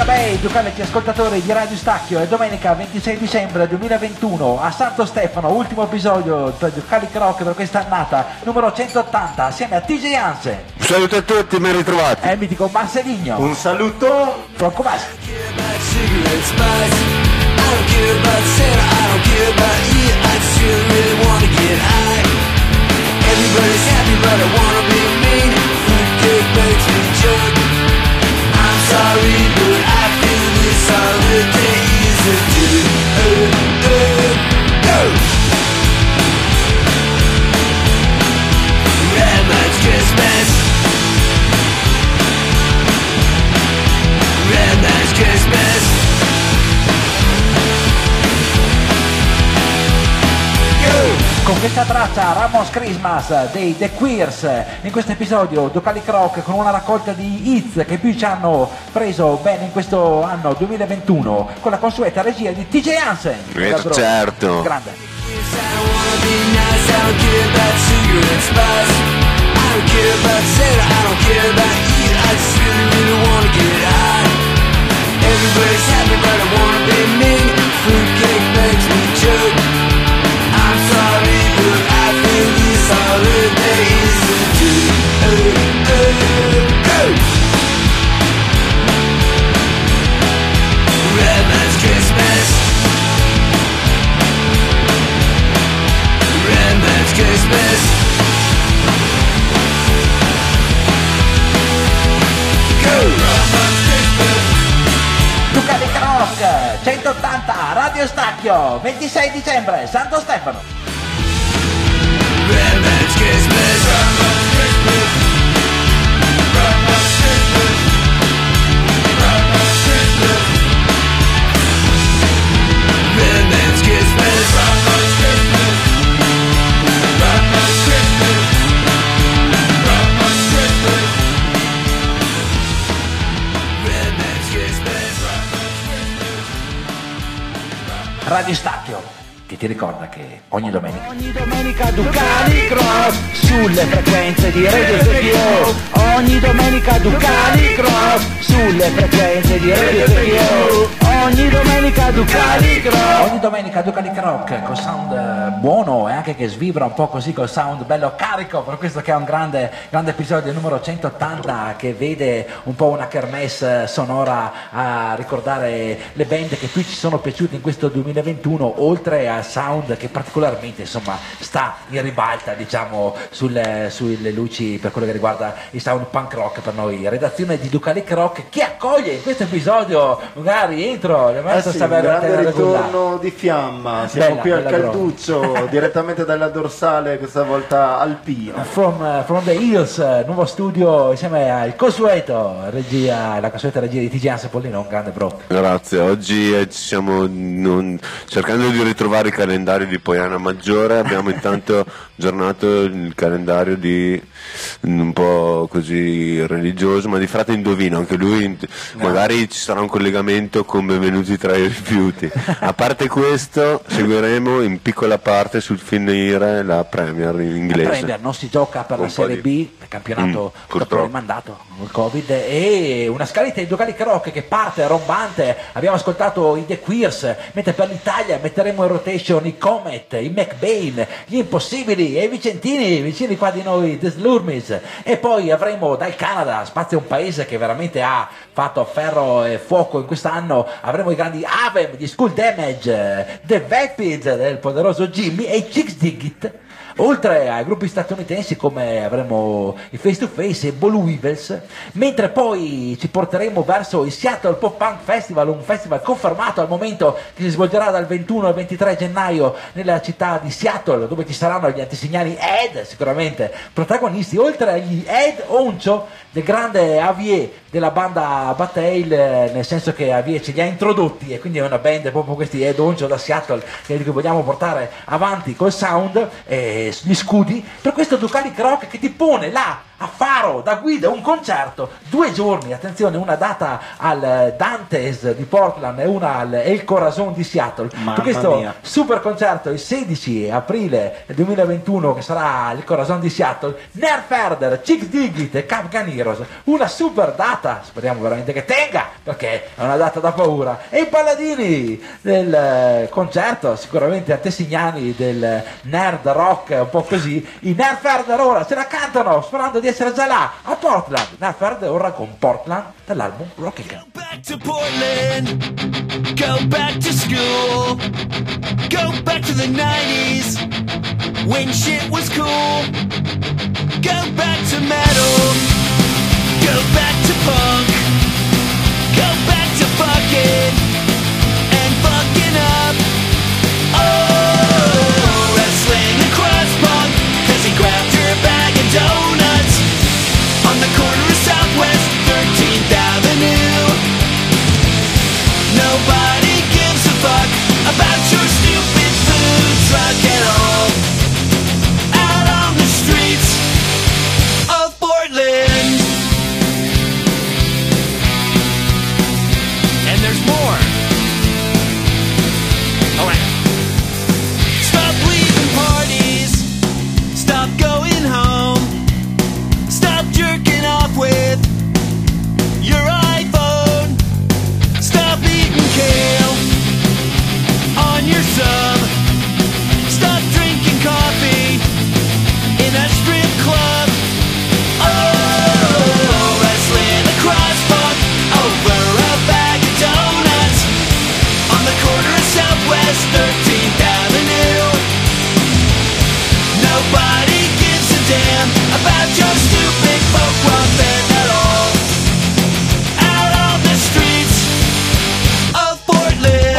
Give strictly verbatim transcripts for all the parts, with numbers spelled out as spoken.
bei ducaletti ascoltatori di Radio Stacchio, è domenica ventisei dicembre duemilaventuno a Santo Stefano, ultimo episodio per Ducalic Rock per quest'annata, numero centottanta, assieme a T J Hansen. Un saluto a tutti, ben ritrovati. E il mitico Marcelinho. Un saluto. Franco Bassi. Everybody's happy but I wanna be mean. Fruitcake makes me jerk. I'm sorry but I feel this holiday is a do. Uh, uh, go! Red Man's Christmas. Red Man's Christmas. Go! Con questa traccia Ramos Christmas dei The Queers, in questo episodio Ducalic Rock con una raccolta di hits che più ci hanno preso bene in questo anno duemilaventuno, con la consueta regia di T J Hansen. Eh, certo. Grande. Everybody's happy but I wanna be mean. Fruitcake makes me jerk. I'm sorry, but I feel this holiday is a do. Uh, uh, go! Red Man's Christmas. Red Man's Christmas. Go! Red Man's Christmas. Ducalic Rock centottanta, Radio Stacchio, ventisei dicembre, Santo Stefano. Red Man's Christmas. Red Man's Christmas. Red Man's Christmas. Red Man's Christmas. Red Man's Christmas. Red Man's Christmas. Red Man's Christmas. Red Man's Christmas. Red Man's Christmas. Radio Stacchio, che ti ricorda che ogni domenica Ogni domenica Ducalic Rock sulle frequenze di Radio Stacchio. Ogni domenica Ducalic Rock sulle frequenze di Radio Stacchio. Ogni domenica Ducalic Rock. Ogni domenica Ducalic Rock col sound eh, buono e anche che svibra un po' così col sound bello carico, per questo che è un grande, grande episodio numero centottanta che vede un po' una kermesse sonora a ricordare le band che più ci sono piaciute in questo duemilaventuno, oltre al sound che particolarmente insomma sta in ribalta diciamo sulle, sulle luci per quello che riguarda il sound punk rock per noi. Redazione di Ducalic Rock che accoglie in questo episodio magari entro Eh sì, un grande ritorno di fiamma, siamo Bella, qui al bella Calduccio direttamente dalla dorsale, questa volta alpina. From, uh, from the Hills, uh, nuovo studio insieme al consueto regia, la consueta regia di T J Hansen Pollino, un grande bro. Grazie, oggi eh, ci stiamo non, cercando di ritrovare il calendario di Poiana Maggiore, abbiamo intanto aggiornato il calendario di un po' così religioso, ma di Frate Indovino, anche lui no. Magari ci sarà un collegamento con Benvenuti tra i rifiuti. A parte questo seguiremo in piccola parte sul finire la Premier in inglese. La Premier non si gioca per Un la Serie di... B, il campionato mm, dopo rimandato con il Covid, e una scaletta di Ducalic Rock che parte rombante. Abbiamo ascoltato i The Queers, mentre per l'Italia metteremo in rotation i Comet, i McBain, gli Impossibili e i Vicentini, vicini qua di noi, The Slurmis, e poi avremo dal Canada, spazio un paese che veramente ha fatto ferro e fuoco in quest'anno, avremo i grandi Avem di School Damage, The Vapid del poderoso Jimmy e i Chicks Dig It, oltre ai gruppi statunitensi come avremo i Face to Face e Bolu Weevils, mentre poi ci porteremo verso il Seattle Pop Punk Festival, un festival confermato al momento che si svolgerà dal ventuno al ventitré gennaio nella città di Seattle, dove ci saranno gli antesignani Ed, sicuramente protagonisti, oltre agli Ed Oncio del grande Avier della banda Bataille, nel senso che Avier ce li ha introdotti e quindi è una band proprio questi Ed Oncio da Seattle che vogliamo portare avanti col sound e gli scudi per questo Ducalic Rock che ti pone là a Faro da guida, un concerto, due giorni, attenzione, una data al Dantes di Portland e una al El Corazon di Seattle. Mamma Per questo mia. super concerto il sedici aprile duemilaventuno, che sarà il Corazon di Seattle, Nerf Herder, Chicks Digit e Cap Gun Heroes, una super data, speriamo veramente che tenga, perché è una data da paura. E i paladini del eh, concerto, sicuramente antesignani del nerd rock, un po' così, i Nerf Herder ora se la cantano sperando di essere già là a Portland. Nerf Herder ora con Portland dall'album Rocking Girl. Back to Portland, go back to school, go back to the nineties, when shit was cool, go back to metal, go back to punk, go back to fucking, and fucking up, oh, wrestling the cross punk, cause he grabbed her bag of donuts, on the corner of Southwest thirteenth Avenue. Nobody gives a fuck about your stupid food truck at all. Out on the streets of Portland. And there's more. Oh, wait. Stop leaving parties. Stop going home. Stop jerking off with your iPhone. Stop eating kale on your sub. Stop drinking coffee in a strip club. Oh, wrestling across punk over a bag of donuts on the corner of Southwest thirteenth Avenue. Nobody gives a damn about your stupid folk rock band at all. Out on the streets of Portland.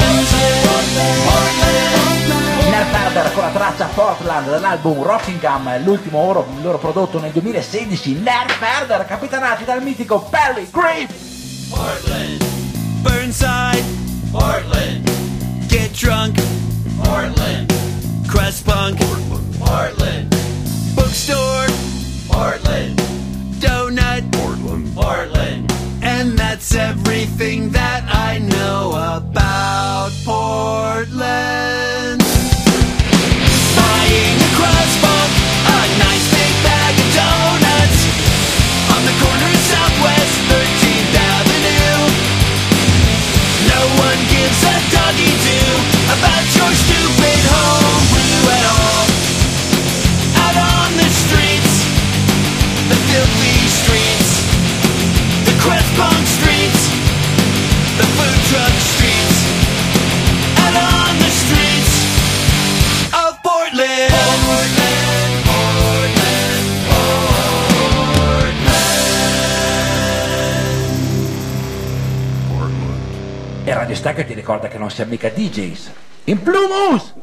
Nerf Herder con la traccia Portland dall'album Rockingham, l'ultimo loro, loro prodotto nel duemilasedici. Nerf Herder capitanati dal mitico Perry Griff. Portland. Burnside. Portland. Get drunk. Portland. Crust punk. Portland. Bookstore. Portland. Donut. Portland. Portland. And that's everything that I know about Portland. Buying a crust punk, a nice big bag of donuts on the corner of Southwest thirteenth Avenue. No one gives a doggy do about your stupid homebrew at all. Out on the streets, the filthy streets, the crust punk streets, the food truck streets. Out on the streets of Portland. Portland, Portland, Portland. E Radio Stacca ti ricorda che non siamo mica D Js. In Plumus!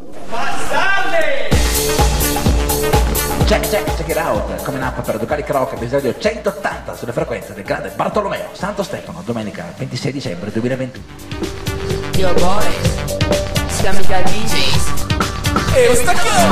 Check, check, check it out. Coming up per Ducalic Rock, episodio centottanta sulle frequenze del grande Bartolomeo Santo Stefano, domenica ventisei dicembre duemilaventuno. Yo boys, siamo già D Js. E stacchiamo!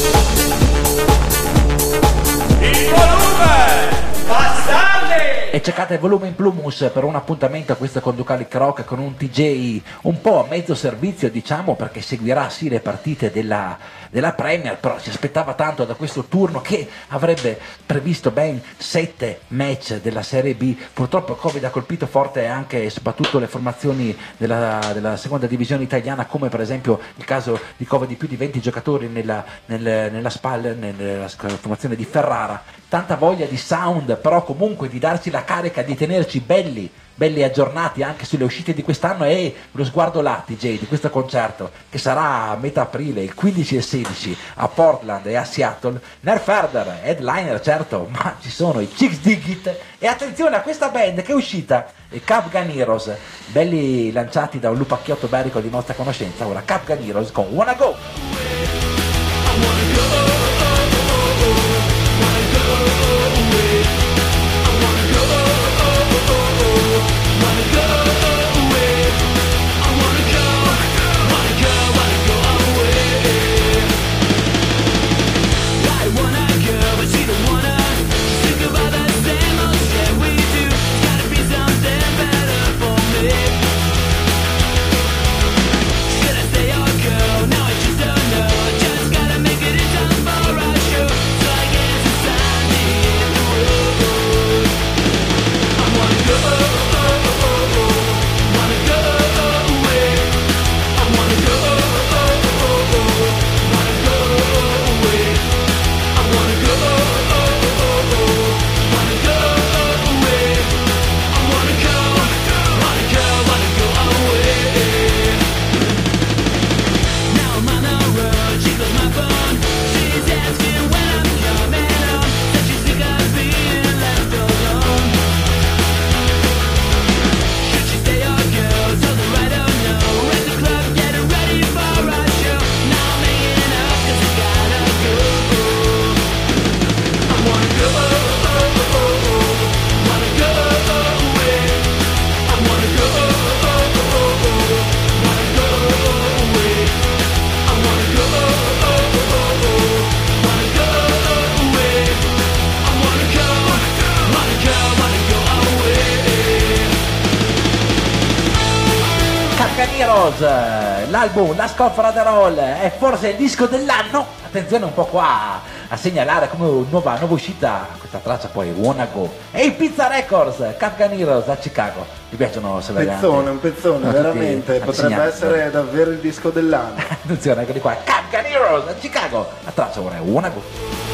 Il volume! Bastardi! E cercate il volume in Plumus per un appuntamento a questo con Ducalic Rock, con un D J un po' a mezzo servizio, diciamo, perché seguirà sì le partite della, della Premier, però si aspettava tanto da questo turno che avrebbe previsto ben sette match della Serie B. Purtroppo il Covid ha colpito forte anche e soprattutto le formazioni della, della seconda divisione italiana, come per esempio il caso di Covid di più di venti giocatori nella, nel, nella SPAL, nella formazione di Ferrara. Tanta voglia di sound, però comunque di darci la carica, di tenerci belli, belli aggiornati anche sulle uscite di quest'anno, e lo sguardo là, D J, di questo concerto che sarà a metà aprile, il quindici e sedici a Portland e a Seattle. Nerf Herder, headliner certo, ma ci sono i Chicks Digit, e attenzione a questa band che è uscita, i Cap Gun Heroes, belli lanciati da un lupacchiotto berico di nostra conoscenza. Ora Cap Gun Heroes con Wanna Go. I wanna go, but you don't wanna. Think about that. Capganiros, l'album Last Call for the Roll è forse il disco dell'anno. Attenzione un po' qua a segnalare come nuova, nuova uscita questa traccia, poi Wanna Go e i Pizza Records, Capganiros a Chicago. Mi piacciono se Pezzone, un pezzone, no, veramente, potrebbe essere davvero il disco dell'anno. Attenzione, eccoli qua, Capganiros a Chicago, la traccia ora è Wanna Go.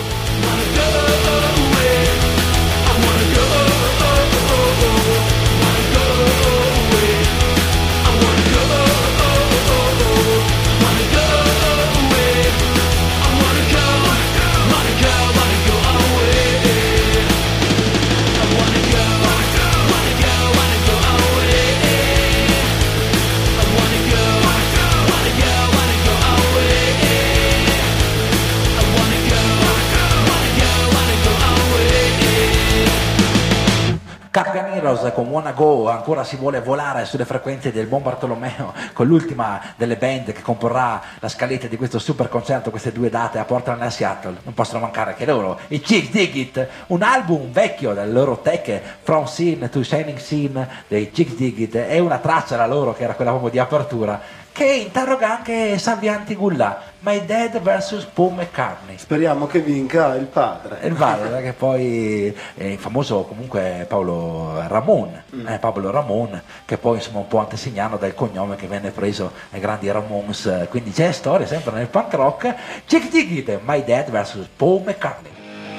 Capganiros con Wanna Go, ancora si vuole volare sulle frequenze del Buon Bartolomeo con l'ultima delle band che comporrà la scaletta di questo super concerto, queste due date a Portland e a Seattle. Non possono mancare che loro, i Chicks Dig It, un album vecchio del loro tech From Scene to Shining Scene dei Chicks Dig It, e una traccia la loro che era quella proprio di apertura che interroga anche Salvianti Gullà, My Dad versus Paul McCartney. Speriamo che vinca il padre. Il padre, che poi è il famoso comunque Paolo Ramon, mm. eh, Paolo Ramon, che poi insomma un po' antesignano dal cognome che venne preso ai grandi Ramones, quindi c'è storia sempre nel punk rock. Check it, My Dad versus Paul McCartney.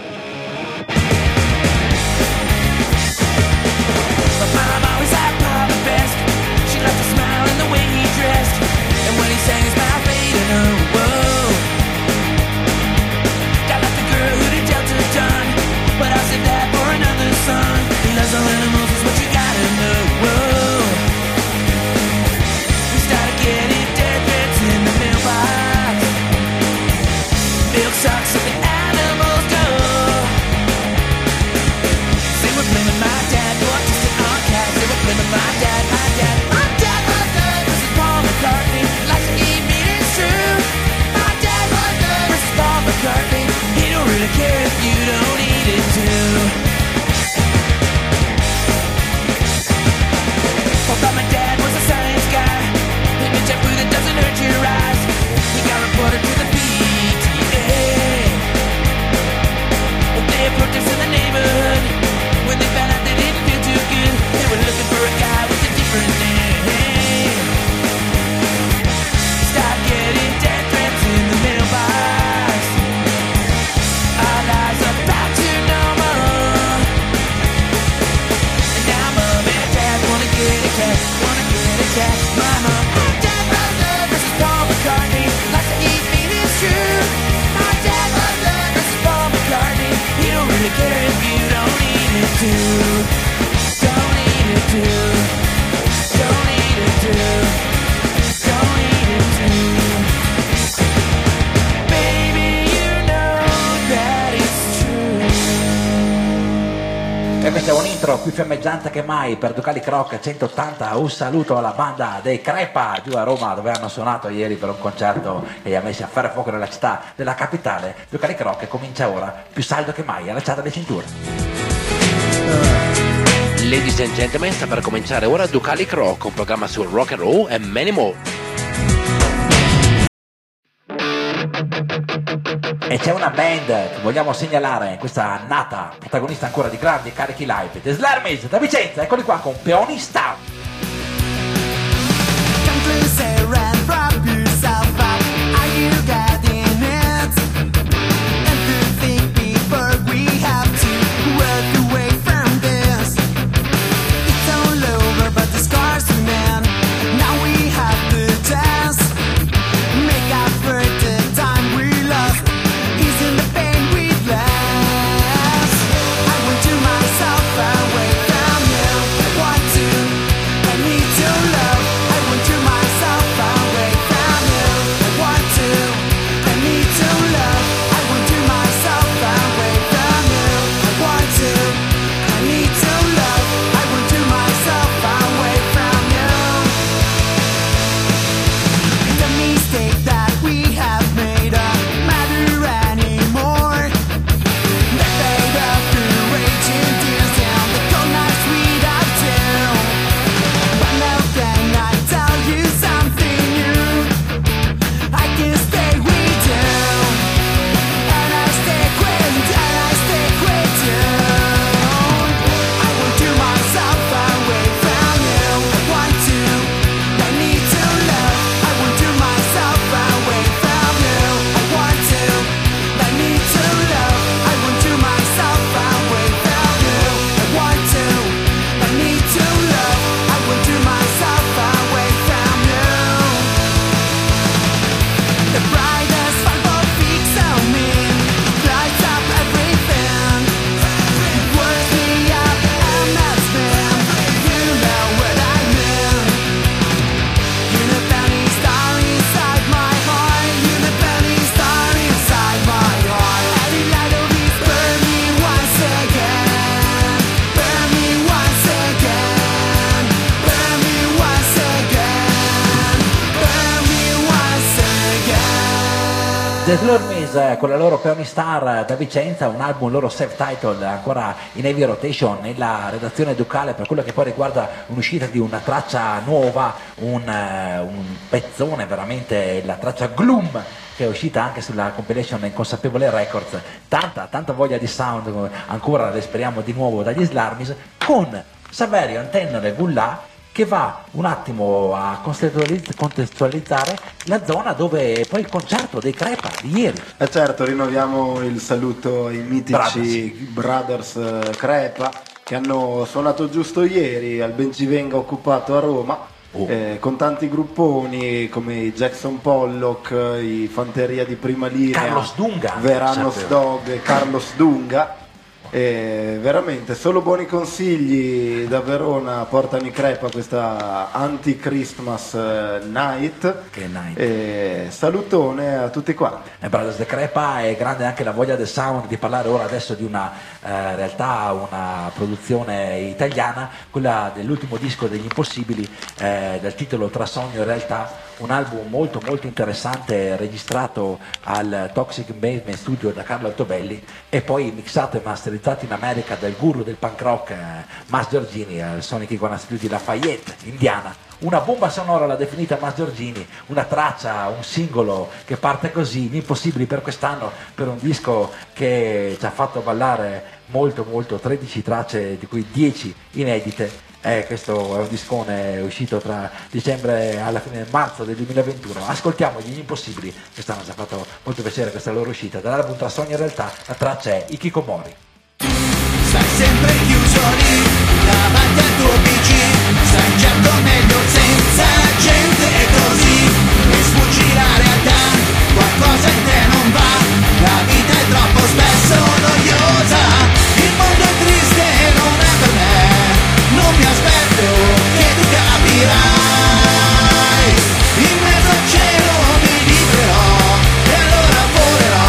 Sucks at the animals go. They were blaming my dad for autistic on cats. They were blaming my dad, my dad, my dad, my dad. This is Paul McCartney, likes to eat meat, it's true. My dad, my dad, this is Paul McCartney. He don't really care if you don't eat it too. I thought my dad was a science guy. He mentioned food that doesn't hurt your eyes. He got reported to the P T A. They approached us in the neighborhood. When they found out they didn't feel too good, they were looking for a guy with a different name. Stop getting death threats in the mailbox. Our lives are about to no more. And now mom and dad wanna get a cat, wanna get a cat. My mom and dad, my love, this is Paul McCartney. Likes to eat meat, it's true. My dad, my love, this is Paul McCartney. He don't really care if you don't eat it too. Don't eat it too. Don't eat it too. Don't eat it too. Baby, you know that it's true. E questa è un intro più fiammeggiante che mai per Ducali Croc centottanta. Un saluto alla banda dei Crepa giù a Roma, dove hanno suonato ieri per un concerto e li ha messi a fare fuoco nella città della capitale. Ducali Croc comincia ora più saldo che mai, allacciata le cinture. Ladies and gentlemen, sta per cominciare ora Ducali Croc, un programma sul rock and roll e many more. E c'è una band che vogliamo segnalare, questa annata, protagonista ancora di grandi carichi live, The Slarmies da Vicenza, eccoli qua con Peony Star. Come closer and wrap yourself up. Are you getting it? And to think before we have to walk away from this. It's all over, but the scars remain. Now we have to dance. Make up for the time we lost. Easing the pain we've left. I went to myself away from you. Want to The Slurmies con la loro Peony Star da Vicenza, un album loro self-titled ancora in heavy rotation nella redazione Ducale per quello che poi riguarda un'uscita di una traccia nuova, un, uh, un pezzone veramente, la traccia Gloom che è uscita anche sulla compilation Inconsapevole Records. Tanta, tanta voglia di sound ancora, le speriamo di nuovo dagli Slurmies, con Saverio Antennere Gullà che va un attimo a contestualizzare la zona dove poi il concerto dei Crepa di ieri. E certo, rinnoviamo il saluto ai mitici Brothers. Brothers Crepa che hanno suonato giusto ieri al Bencivenga occupato a Roma. Oh. Eh, con tanti grupponi come i Jackson Pollock, i Fanteria di Prima Linea, Carlos Dunga, Veranos Dog e Carlos Dunga. E veramente solo buoni consigli da Verona portano i Crepa questa anti-Christmas night. Che night. E salutone a tutti quanti. E Brothers de Crepa, è grande anche la voglia del sound di parlare ora adesso di una eh, realtà, una produzione italiana, quella dell'ultimo disco degli Impossibili, eh, dal titolo Tra sogno e realtà, un album molto molto interessante registrato al Toxic Basement Studio da Carlo Altobelli e poi mixato e masterizzato in America dal guru del punk rock eh, Mas Giorgini al Sonic Iguana Studio di Lafayette, Indiana. Una bomba sonora l'ha definita Mas Giorgini, una traccia, un singolo che parte così, Gli Impossibili per quest'anno, per un disco che ci ha fatto ballare molto molto, tredici tracce di cui dieci inedite. Eh, questo è un discone uscito tra dicembre alla fine marzo del duemilaventuno. Ascoltiamo Gli Impossibili, quest'anno ci ha fatto molto piacere questa loro uscita. Dall'album Tra sogno e realtà la traccia è Ikikomori. Stai sempre chiuso lì, davanti al tuo P C, stai certo meglio senza gente e così, e sfuggi la realtà, qualcosa in te non va, la vita è troppo spesso noiosa, il mondo è triste e non è per me, non mi aspetto che tu capirai, in mezzo al cielo mi liberò, e allora volerò.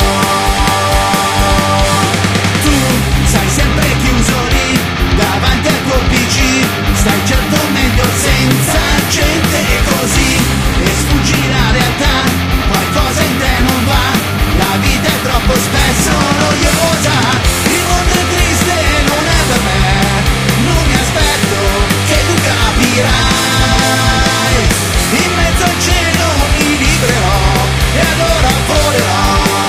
Sempre chiuso lì, davanti al tuo P C, stai certo meglio senza gente e così, e sfuggi la realtà, qualcosa in te non va, la vita è troppo spesso noiosa, il mondo è triste e non è per me, non mi aspetto che tu capirai, in mezzo al cielo mi libererò, e allora volerò.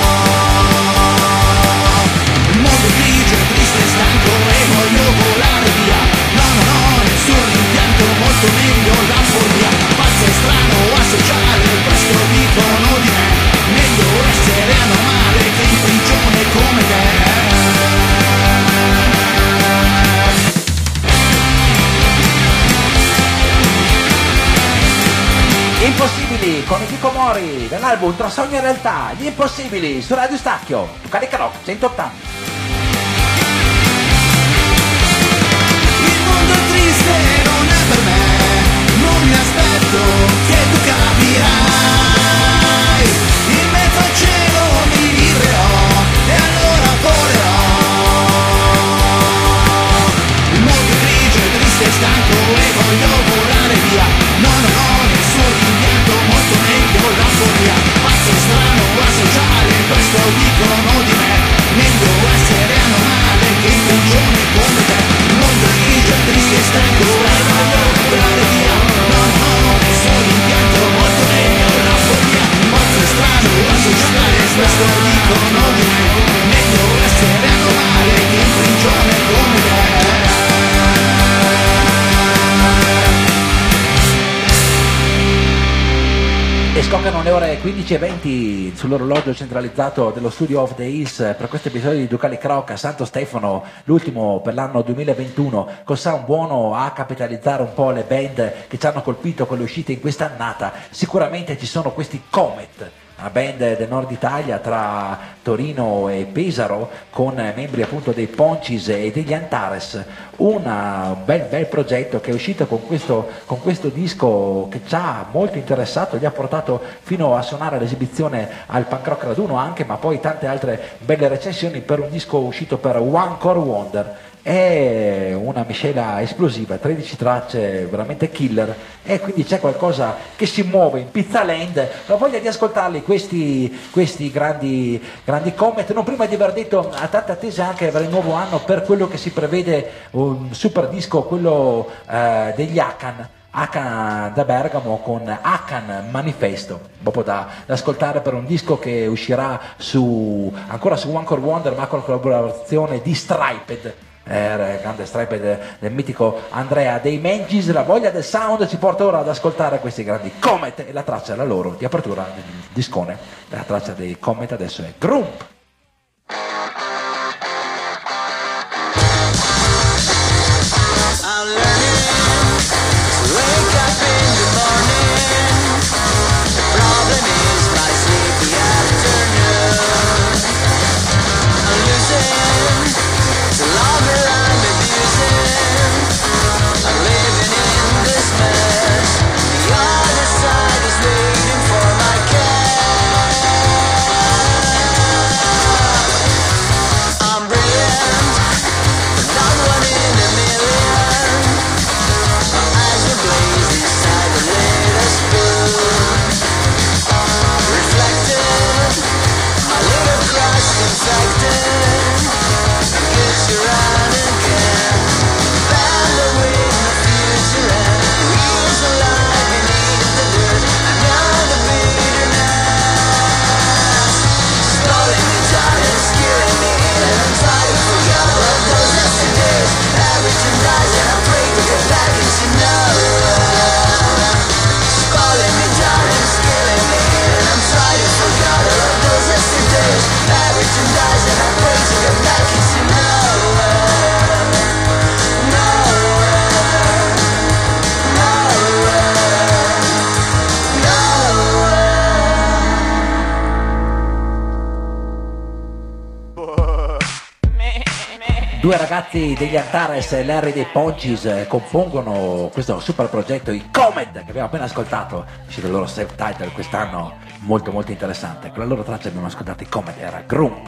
Stanco e voglio volare via. No, no, no, nessun rimpianto, molto meglio la follia. Pazzo e strano, asociale, questo dicono di me. Meglio essere anomale che in prigione come te. Impossibili con Ikikomori dall'album Tra sogno e realtà. Gli Impossibili su Radio Stacchio, Carica Rock centottanta. Triste non è per me, non mi aspetto che tu capirai, in mezzo al cielo mi libererò, e allora volerò. Il mondo è grigio e triste e stanco e voglio volare via. No, no, no, nessun rimpianto, molto meglio la follia. Pazzo strano, asociale, questo dicono di me. Meglio essere anomale che in prigione come te. Il mondo è grigio e triste e stanco e voglio volare via. No, no, nessun rimpianto, molto meglio la follia. Pazzo strano, asociale, questo dicono di me. Meglio essere anomale che in prigione come te. E scoccano le ore quindici e venti sull'orologio centralizzato dello Studio of the Hills per questo episodio di Ducali Croc a Santo Stefano, l'ultimo per l'anno duemilaventuno, col sound buono a capitalizzare un po' le band che ci hanno colpito con le uscite in quest'annata. Sicuramente ci sono questi Comet, una band del nord Italia tra Torino e Pesaro con membri appunto dei Poncis e degli Antares, una, un bel, bel progetto che è uscito con questo, con questo disco che ci ha molto interessato, gli ha portato fino a suonare l'esibizione al Punk Rock Raduno anche, ma poi tante altre belle recensioni per un disco uscito per One Core Wonder. è una miscela esplosiva, tredici tracce veramente killer, e quindi c'è qualcosa che si muove in Pizzaland. La voglia di ascoltarli questi, questi grandi, grandi Comet, non prima di aver detto a tante attese anche per il nuovo anno, per quello che si prevede un super disco, quello eh, degli Hakan. Hakan da Bergamo con Hakan Manifesto, proprio da, da ascoltare per un disco che uscirà su, ancora su One Core Wonder, ma con la collaborazione di Striped, eh, grande Striped del, del mitico Andrea dei Mengis. La voglia del sound ci porta ora ad ascoltare questi grandi Comet, e la traccia, la loro di apertura del discone, la traccia dei Comet adesso è Grump. Due ragazzi degli Antares e Larry dei Ponchis eh, compongono questo super progetto, i Comet, che abbiamo appena ascoltato, uscito il loro self-title quest'anno, molto molto interessante. Con la loro traccia abbiamo ascoltato i Comet, era Grump.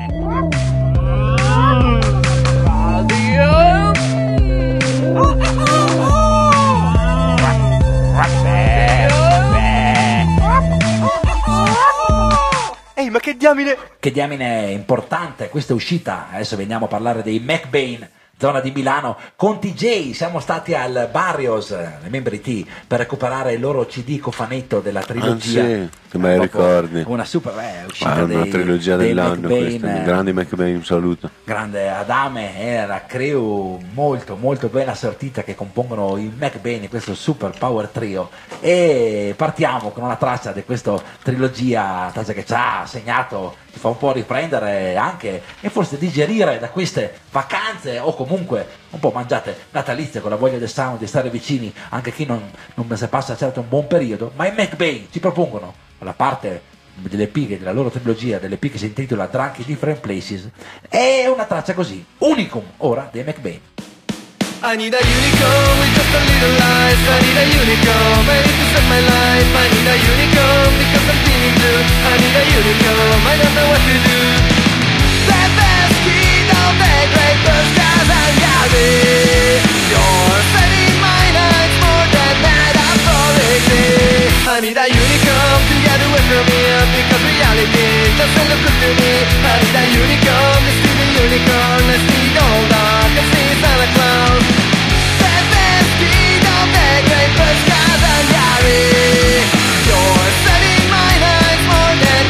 Ehi, ma che diamine! Che diamine importante, questa è uscita. Adesso veniamo a parlare dei McBain, zona di Milano. Con T J siamo stati al Barrios, le membri T, per recuperare il loro C D cofanetto della trilogia. Ah, sì, che bei ricordi. Una super eh, uscita ah, dei, una trilogia dei dell'anno McBain, questa. Grandi McBain, un saluto. Grande Adame e la crew molto molto ben assortita che compongono i McBain, questo super power trio. E partiamo con una traccia di questa trilogia, traccia che ci ha segnato, ci fa un po' riprendere anche e forse digerire da queste vacanze o comunque un po' mangiate natalizie, con la voglia del sound, di stare vicini anche a chi non, non si passa certo un buon periodo. Ma i McBain ci propongono la parte delle P, della loro trilogia, delle P che si intitola Drunk in Different Places, è una traccia così, unicum ora dei McBain. I need a unicorn with just a little light. I need a unicorn, ready to save my life. I need a unicorn because I'm feeling blue. I need a unicorn, I don't know what to do. The best kid of the great first cause I'm Gabby. You're setting my nights more than metaphorically. I need a unicorn to get away from here, because reality doesn't look good to me. I need a unicorn, to see the unicorn, I see it all dark, I see Santa Claus. The best kid of the great first cause I'm Gary. You're setting my nights more than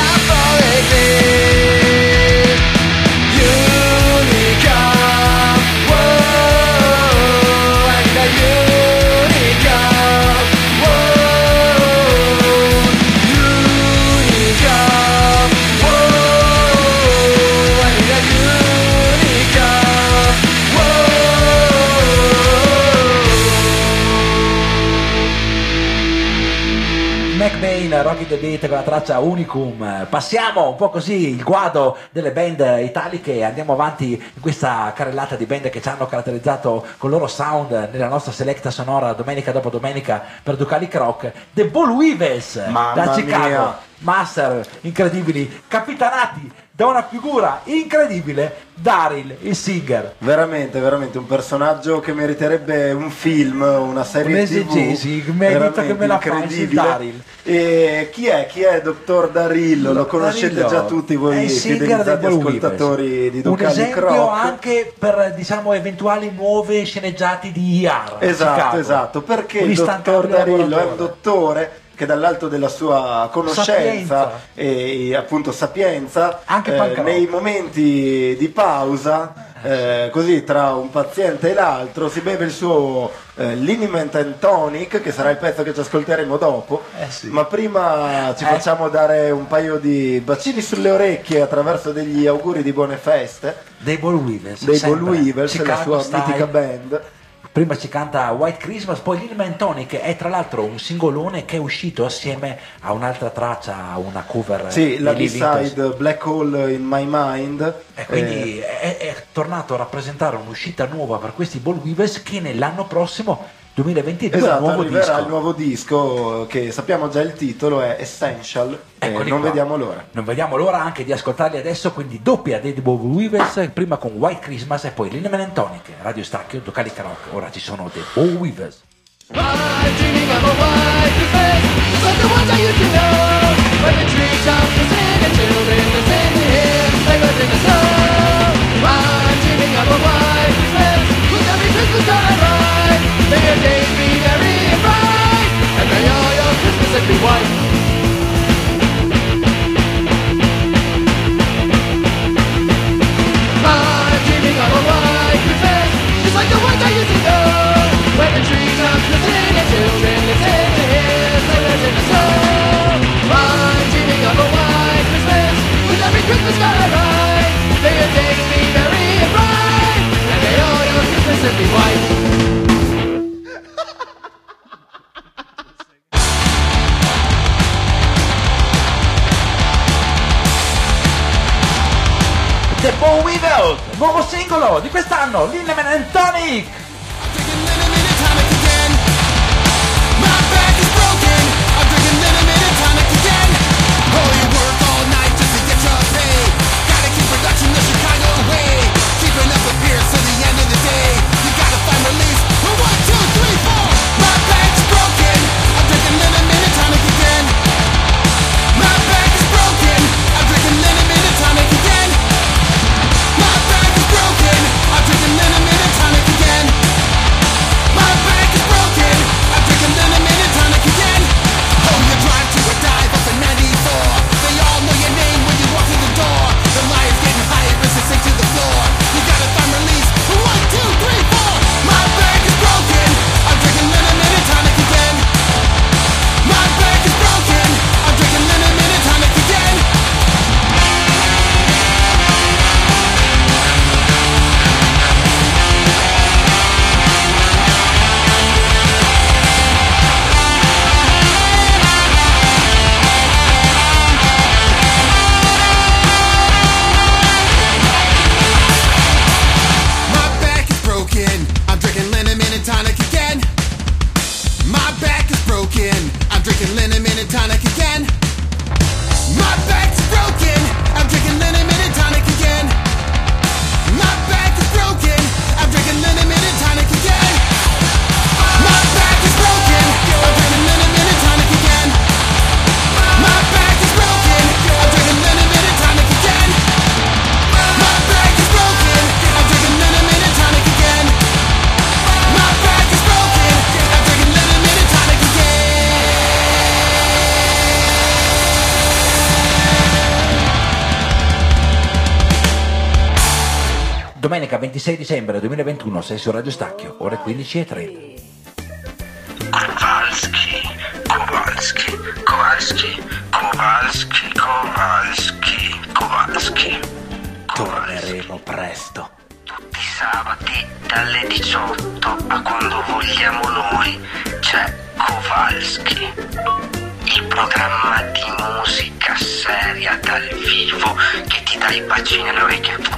metaphorically. Unicorn, whoa, I need a unicorn, whoa, unicorn, whoa, I need a unicorn, whoa. McBain, Rocky the Beat con la traccia Unicum. Passiamo un po' così il guado delle band italiche e andiamo avanti in questa carrellata di band che ci hanno caratterizzato con il loro sound nella nostra selecta sonora domenica dopo domenica per Ducali Croc. The Bullweevils Mamma da Chicago. mia. master incredibili, capitanati da una figura incredibile, Daryl, il Singer. Veramente, veramente un personaggio che meriterebbe un film, una serie Un'esegesi, tivù. mi hai detto che Veramente me la fai, incredibile. Daryl. E chi è? Chi è dottor Daryl? Lo conoscete Daryl, già tutti è voi il Singer fidelizzati dei Ball ascoltatori Weavers. di Un Ducali esempio Croc. anche per, diciamo, eventuali nuove sceneggiati di I R. Esatto, Chicago. esatto, perché Un il dottor istantaneo Daryl è lavoratore. un dottore che dall'alto della sua conoscenza Sapienza. e appunto sapienza, Anche eh, punk rock. nei momenti di pausa, eh, così tra un paziente e l'altro, si beve il suo eh, Liniment and Tonic, che sarà il pezzo che ci ascolteremo dopo. Eh sì. Ma prima ci Eh. facciamo dare un paio di bacini sulle orecchie attraverso degli auguri di buone feste Dei Ball Weavers, dei sempre. Ball Weavers, la Chicago sua style. mitica band. Prima ci canta White Christmas, poi Liniment Tonic è tra l'altro un singolone che è uscito assieme a un'altra traccia, a una cover. Sì, la dei Livingstons. B-side Black Hole in My Mind. E quindi Eh, è, è tornato a rappresentare un'uscita nuova per questi Ball Weavers che nell'anno prossimo duemilaventidue esatto, il nuovo arriverà disco. il nuovo disco che sappiamo già il titolo, è Essential. E Eccoli non qua. vediamo l'ora. Non vediamo l'ora anche di ascoltarli adesso, quindi doppia dei Ball Weavers, prima con White Christmas e poi Liniment Tonic, Radio Stacchio, Ducali Croc. Ora ci sono dei Ball Weavers. I'm dreaming of a white Christmas, just like the ones I used to know. When the treetops are singing, children are singing hymns, they live in the snow. I'm dreaming of a white Christmas, with every Christmas card I write. May your days be merry and bright, and may all your Christmases be white. I'm dreaming of a white Christmas, just like the ones I used to know. When the treetops are singing, children are singing hymns, they live in the snow. I'm dreaming of a white Christmas, with every Christmas card I write. May your days be merry and bright, and may all your Christmases be white. The Ball Weavers, nuovo singolo di quest'anno, Liniment Tonic. Domenica ventisei dicembre duemilaventuno, sei su Radio Stacchio, ore quindici e trenta. Kowalski, Kowalski, Kowalski, Kowalski, Kowalski, Kowalski. Torneremo presto. Tutti i sabati dalle diciotto a quando vogliamo noi c'è Kowalski, il programma di musica seria dal vivo che ti dà i bacini alle orecchie.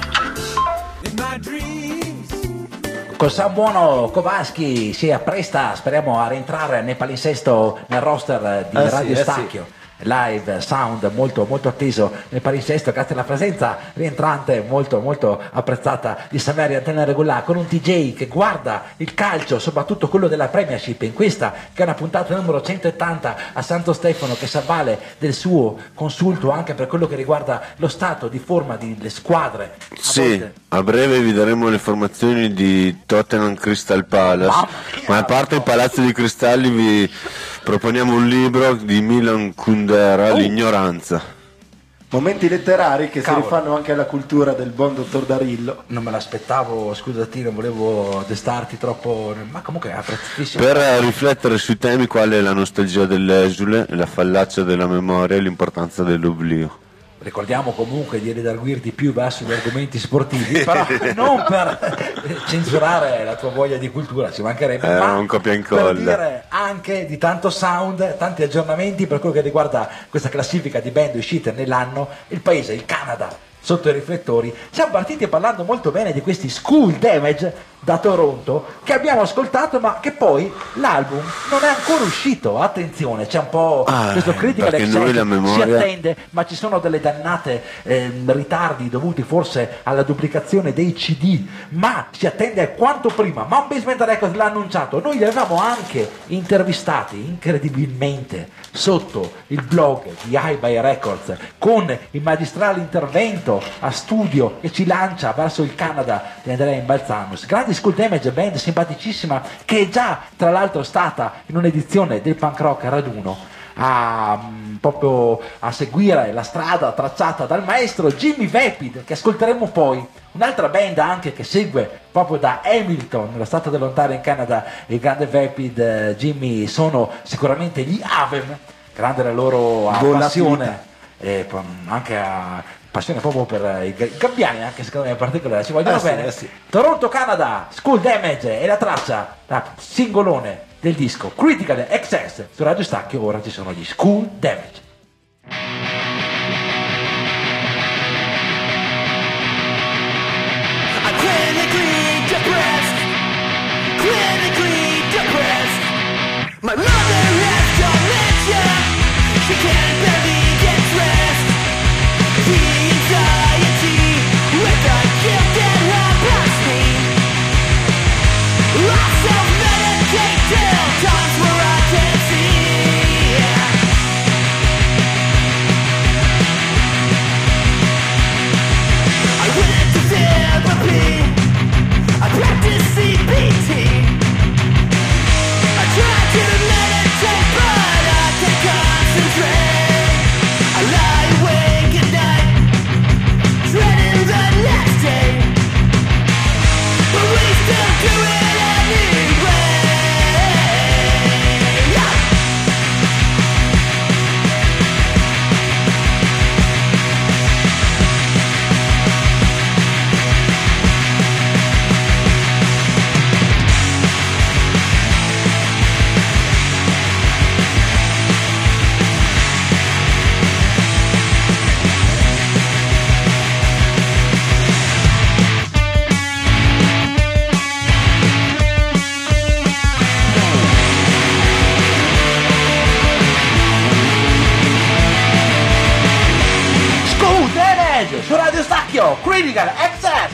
Col San Buono Kowalski si appresta, speriamo, a rientrare nel palinsesto, nel roster di Eh sì, Radio eh sì. Stacchio. live sound molto molto atteso nel palinsesto, grazie alla presenza rientrante molto molto apprezzata di Saverio Antenna Regolare, con un D J che guarda il calcio, soprattutto quello della Premiership, in questa che è una puntata numero centottanta a Santo Stefano, che si avvale del suo consulto anche per quello che riguarda lo stato di forma delle squadre. A Sì, volte... a breve vi daremo le formazioni di Tottenham Crystal Palace, ma a parte il Palazzo di Cristalli vi proponiamo un libro di Milan Kundera, Oh. L'ignoranza. Momenti letterari che Cavolo. si rifanno anche alla cultura del buon dottor Darillo. Non me l'aspettavo, scusati, non volevo destarti troppo, ma comunque è apprezzatissimo. Per eh, riflettere sui temi quali la nostalgia dell'esule, la fallacia della memoria e l'importanza dell'oblio. Ricordiamo comunque di redarguire di più verso gli argomenti sportivi, però non per censurare la tua voglia di cultura, ci mancherebbe, Eh, ma un copia e per incolla. dire anche di tanto sound, tanti aggiornamenti per quello che riguarda questa classifica di band uscite nell'anno. Il paese, il Canada, sotto i riflettori. Siamo partiti parlando molto bene di questi School Damage da Toronto che abbiamo ascoltato, ma che poi l'album non è ancora uscito. Attenzione, c'è un po' Ah, questo critical perché noi la accent, memoria- si attende, ma ci sono delle dannate ehm, ritardi dovuti forse alla duplicazione dei C D, ma si attende quanto prima. Ma un Basement Records l'ha annunciato, noi li avevamo anche intervistati incredibilmente sotto il blog di High by Records, con il magistrale intervento a studio che ci lancia verso il Canada di Andrea Imbalzamus. Grandi School Damage, band simpaticissima che è già tra l'altro stata in un'edizione del Punk Rock Raduno a, mm, proprio a seguire la strada tracciata dal maestro Jimmy Vapid, che ascolteremo poi. Un'altra band anche che segue proprio da Hamilton, nello stato dell'Ontario in Canada, il grande Vapid, eh, Jimmy, sono sicuramente gli Avem, grande la loro ah, Volatilità. passione, e poi anche a passione proprio per i ga- i gabbiani, anche secondo me in particolare, ci vogliono Eh sì, bene. eh sì. Toronto, Canada, School Damage e la traccia, la singolone del disco Critical Access su Radio Stacchio. Ora ci sono gli School Damage. I'm clinically depressed, clinically depressed. My mother has dementia, she can barely get dressed. The anxiety with the guilt that haunts me. I self-medicate till times where I can't see. I went to therapy, I practiced C B T. I tried to meditate, but I can't concentrate. I lie awake at night, dreading the next day. But we still do it anyway. School Damage su Radio Stacchio, Critical Access.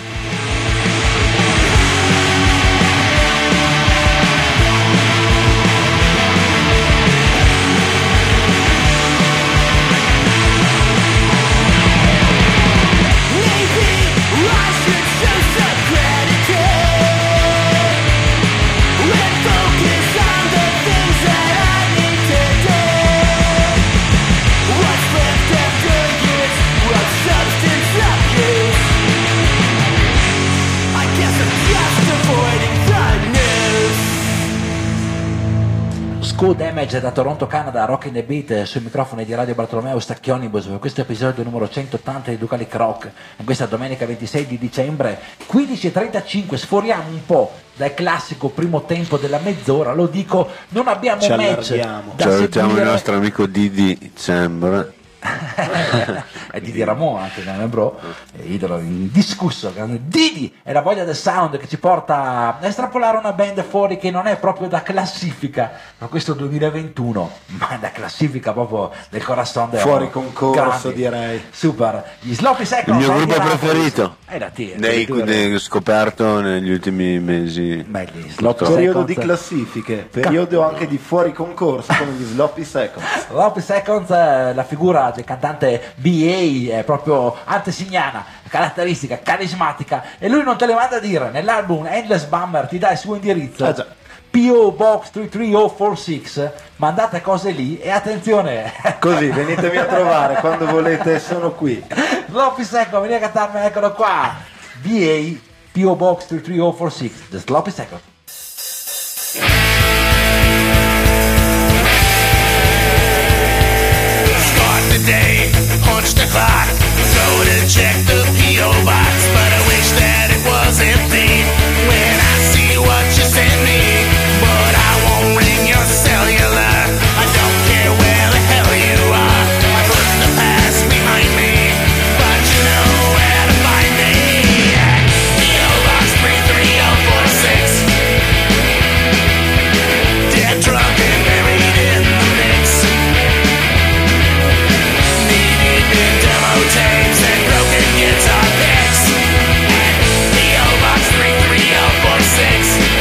Maybe I should show some gratitude and focus on the things that I need to do. What's left after years of substance abuse? I guess I'm just avoiding the news. School Damage da Toronto, Canada, Rock in the Beat sui microfoni di Radio Bartolomeo Stacchionibus per questo episodio numero centottanta di Ducalic Rock. In questa domenica ventisei di dicembre, quindici e trentacinque, sforiamo un po' dal classico primo tempo della mezz'ora, lo dico, non abbiamo Ci match allarghiamo. da Salutiamo il seguire. nostro amico Didi Chamber. è Didi Ramon anche, grande bro, idolo indiscusso, grande Didi, è la voglia del sound che ci porta a estrapolare una band fuori che non è proprio da classifica per questo duemilaventuno, ma è da classifica proprio del corazon del fuori concorso, grandi. direi. Super, gli Sloppy Seconds. Il mio gruppo Andy preferito. È da te, Nei, due- nei- scoperto negli ultimi mesi. Belli, Sloppy Periodo Seconds. di classifiche, periodo anche di fuori concorso come gli Sloppy Seconds. Sloppy Seconds, eh, la figura del cantante B A è proprio antesignana, caratteristica, carismatica, e lui non te le manda a dire. Nell'album Endless Bummer ti dà il suo indirizzo, Ah, già. P O Box tre tre zero quattro sei, mandate cose lì e attenzione. Così, venitemi a trovare quando volete, sono qui. Sloppy Seconds, vieni a cantarmi, eccolo qua. B A P O Box tre tre zero quattro sei, The Sloppy Seconds. Start the day, punch the clock, go to check the P O box, but I wish that it was empty when I see what you sent me. But I won't ring your cellular, I don't care where the hell you are. I put the past behind me, but you know where to find me. P O box three three zero four six, dead drunk and buried in the mix. Demo tapes and broken guitar picks at P O Box three three zero four six.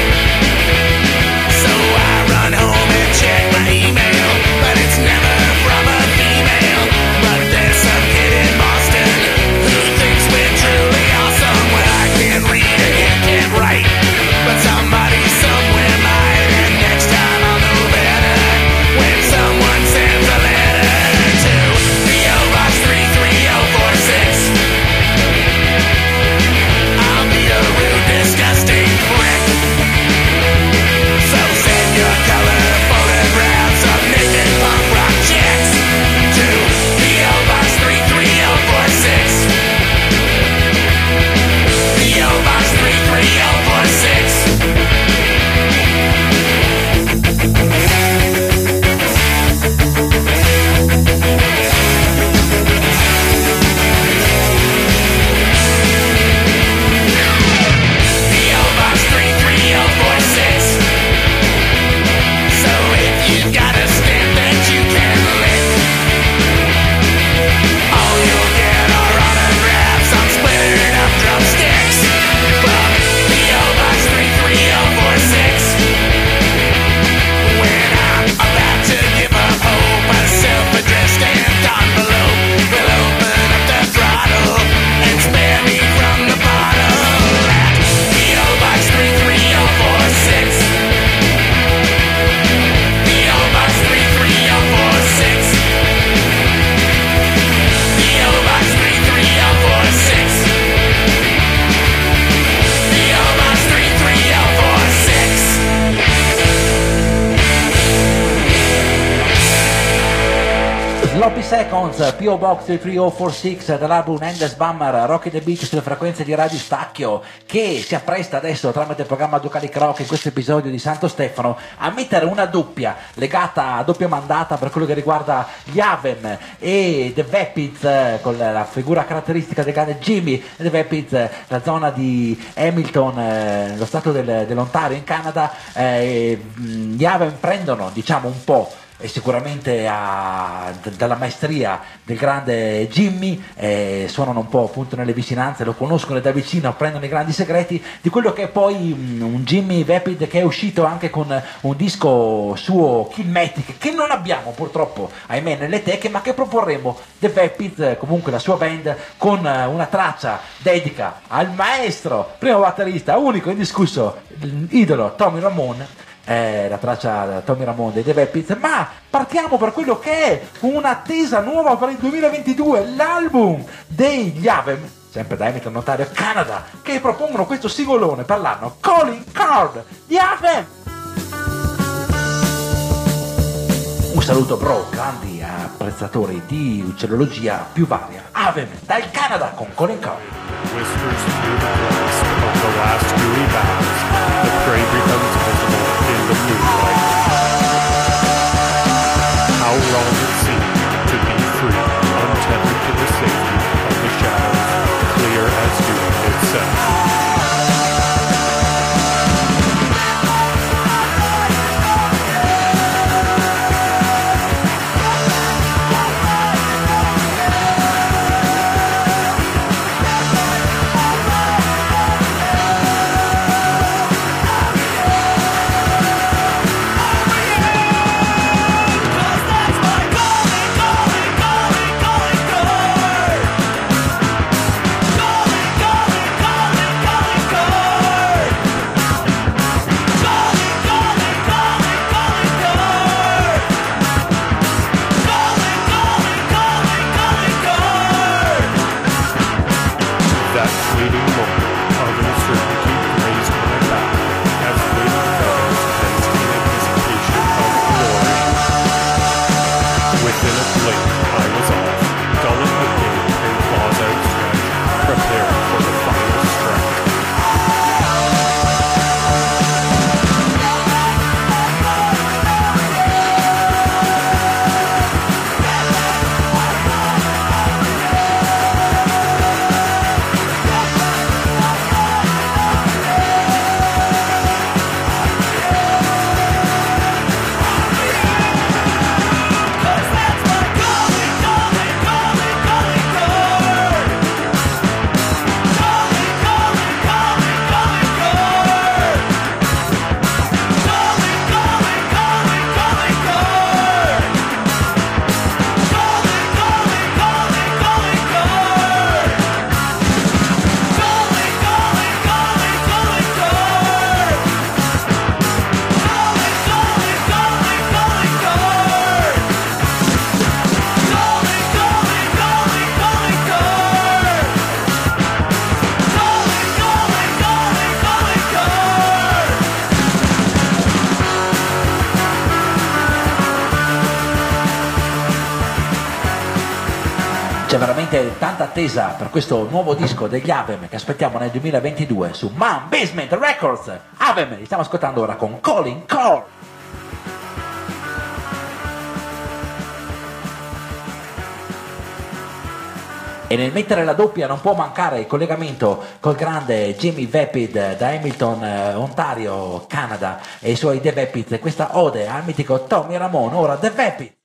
So I run home and check my email, but it's never from a female. But there's some kid in Boston who thinks we're truly awesome. Well, I can't read and you can't write, but somebody somewhere might. And next time I'll know better when someone sends a letter to P O Box three three zero four six. I'll be a rude, disgusting prick. So send your color photographs of naked punk rock chicks to P O Box three three zero four six. P O Box three three zero four six. P O Box three three zero four six. So if you've got a stamp that you can lick, all you'll get are autographs on splintered up drumsticks from P O Box three three zero four six. When I'm about to give up hope, a self-addressed stamped envelope will open up the throttle and spare me from the bottle at P O Box three three zero four six. P O Box three three zero four six. P O Box three three zero four six. P O Box three three zero four six. Sloppy Seconds, P O Box tre tre zero quattro sei dall'album Endless Bummer, Rocky the Beach sulle frequenze di Radio Stacchio, che si appresta adesso tramite il programma Ducali Rock in questo episodio di Santo Stefano a mettere una doppia legata a doppia mandata per quello che riguarda gli Avem e The Vapids, eh, con la figura caratteristica del grande Jimmy e The Vapids, eh, la zona di Hamilton, eh, lo stato del- dell'Ontario in Canada. eh, e, mh, gli Avem prendono, diciamo, un po' e sicuramente a, d- dalla maestria del grande Jimmy, eh, suonano un po' appunto nelle vicinanze, lo conoscono da vicino, apprendono i grandi segreti di quello che è poi mm, un Jimmy Vapid che è uscito anche con un disco suo Killmatic, che non abbiamo purtroppo ahimè nelle teche, ma che proporremo The Vapid, eh, comunque la sua band, con eh, una traccia dedica al maestro, primo batterista, unico, indiscusso, idolo Tommy Ramone. Eh, la traccia Tommy Ramone dei The Vapids, ma partiamo per quello che è un'attesa nuova per il duemilaventidue, l'album degli Avem, sempre da Hamilton, Ontario, Canada, che propongono questo singolone per l'anno, Calling Card, gli Avem. Un saluto bro, grandi apprezzatori di uccellologia più varia, Avem dal Canada con Calling Card. Whispers through the forest of the last gooey boughs. The prey becomes visible in the moonlight. How wrong it seemed to be free until C'è veramente tanta attesa per questo nuovo disco degli Avem che aspettiamo nel duemilaventidue su Man Basement Records. Avem, li stiamo ascoltando ora con Calling Call. E nel mettere la doppia non può mancare il collegamento col grande Jimmy Vapid da Hamilton, eh, Ontario, Canada, e i suoi The Vapid. Questa ode al mitico Tommy Ramone, ora The Vapid.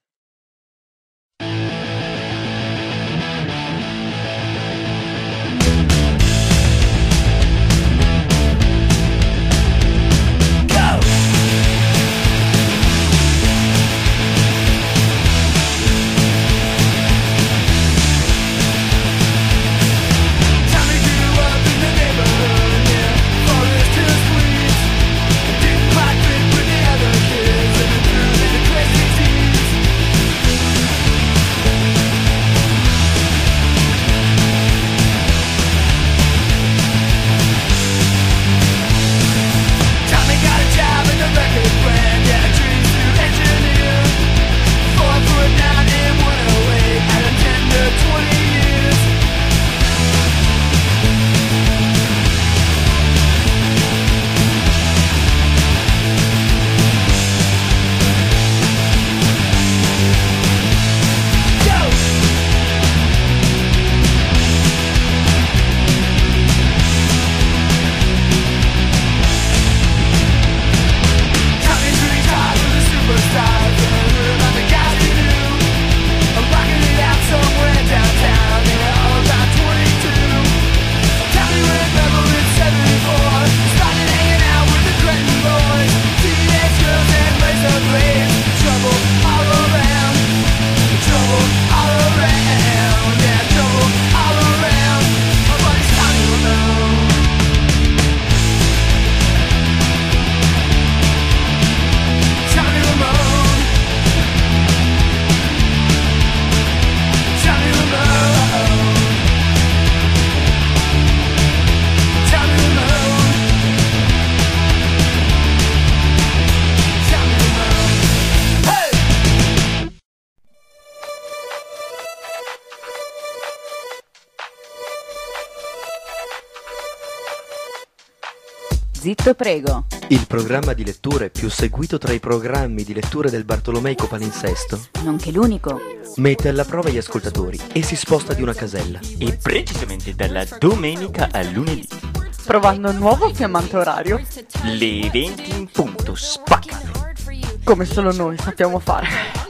Zitto prego. Il programma di letture più seguito tra i programmi di letture del Bartolomeico Palinsesto, Nonché l'unico. mette alla prova gli ascoltatori e si sposta di una casella. E precisamente dalla domenica al lunedì. Provando un nuovo fiammante orario. Le venti in punto, spaccano. Come solo noi sappiamo fare.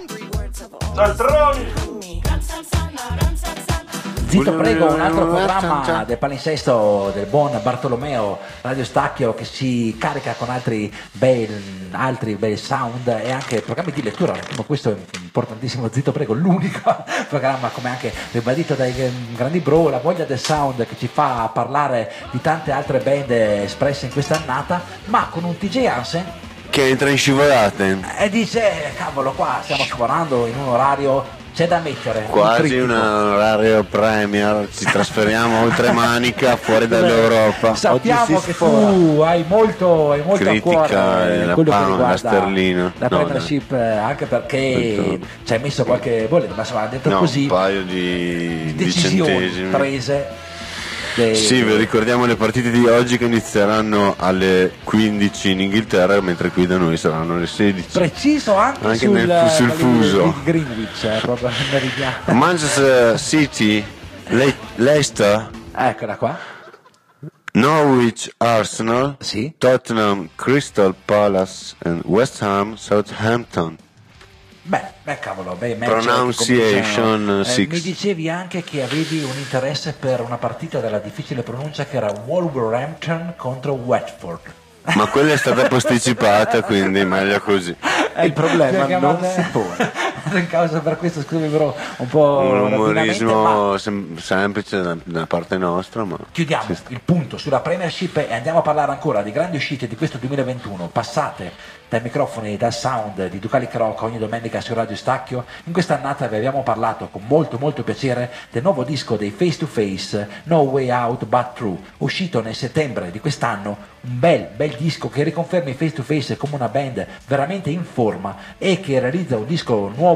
Cialtroni! Zitto prego, un altro programma del palinsesto del buon Bartolomeo Radio Stacchio che si carica con altri bei, altri bei sound e anche programmi di lettura, ma questo è importantissimo. Zitto prego, l'unico programma, come anche ribadito dai grandi bro, la voglia del sound che ci fa parlare di tante altre band espresse in questa annata, ma con un T J Hansen che entra in scivolate e dice cavolo, qua stiamo sforando in un orario, c'è da mettere quasi un orario premier, ci trasferiamo oltre Manica, fuori dall'Europa. Sappiamo che tu hai molto, hai molto a cuore la quello che Pound, riguarda la sterlina, la no, Premiership, anche perché ci hai messo qualche bolletta, ma insomma detto no, così un paio di, di decisioni centesimi prese. Dei, sì, vi ricordiamo le partite di oggi che inizieranno alle quindici in Inghilterra, mentre qui da noi saranno alle sedici. Preciso anche, anche sul, nel, sul fuso. Di Greenwich, eh, proprio nel meridiano. Manchester City, Le- Leicester. Eccola qua. Norwich Arsenal, sì. Tottenham Crystal Palace e West Ham Southampton. Beh, beh cavolo, beh, Pronunciation eh, mi dicevi anche che avevi un interesse per una partita della difficile pronuncia che era Wolverhampton contro Watford. Ma quella è stata posticipata, quindi meglio così. Il problema non chiamate... si pone. In causa per questo, scusami, però un po' un umorismo ma... sem- semplice da, da parte nostra, ma chiudiamo il punto sulla Premiership e andiamo a parlare ancora di grandi uscite di questo duemilaventuno passate dai microfoni e dal sound di Ducali Croc ogni domenica su Radio Stacchio. In questa annata vi abbiamo parlato con molto molto piacere del nuovo disco dei Face to Face, No Way Out But Through, uscito nel settembre di quest'anno, un bel bel disco che riconferma i Face to Face come una band veramente in forma e che realizza un disco nuovo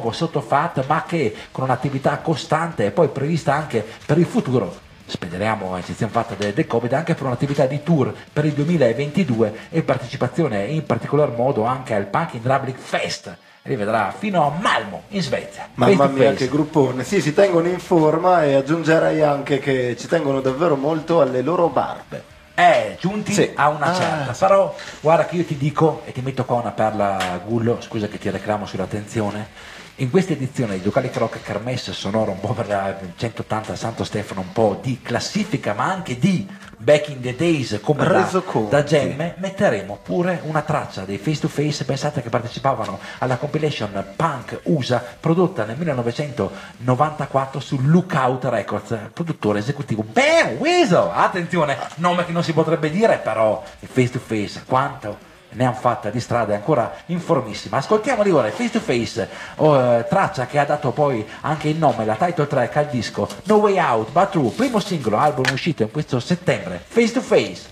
nuovo sotto Fat, ma che con un'attività costante e poi prevista anche per il futuro, speriamo, eccezione fatta del, del Covid, anche per un'attività di tour per il duemilaventidue e partecipazione in particolar modo anche al Punk in Drublic Fest. Rivedrà fino a Malmo in Svezia. Mamma mia, che gruppone. Sì, si tengono in forma, e aggiungerei anche che ci tengono davvero molto alle loro barbe. Eh, giunti Sì. a una Ah. certa. Però guarda che io ti dico, e ti metto qua una perla, Gullo, scusa che ti reclamo sull'attenzione. In questa edizione di Ducalic Rock Kermesse sonora, un po' per la centottanta Santo Stefano, un po' di classifica ma anche di back in the days come da, Resoconti. da gemme, metteremo pure una traccia dei Face to Face. Pensate che partecipavano alla compilation Punk U S A prodotta nel millenovecentonovantaquattro su Lookout Records, produttore esecutivo Ben Weasel. Attenzione, nome che non si potrebbe dire, però il Face to Face quanto ne hanno fatta di strada, è ancora informissima. Ascoltiamoli ora, Face to Face, oh, eh, traccia che ha dato poi anche il nome, la title track al disco No Way Out But Through, primo singolo, album uscito in questo settembre. Face to Face.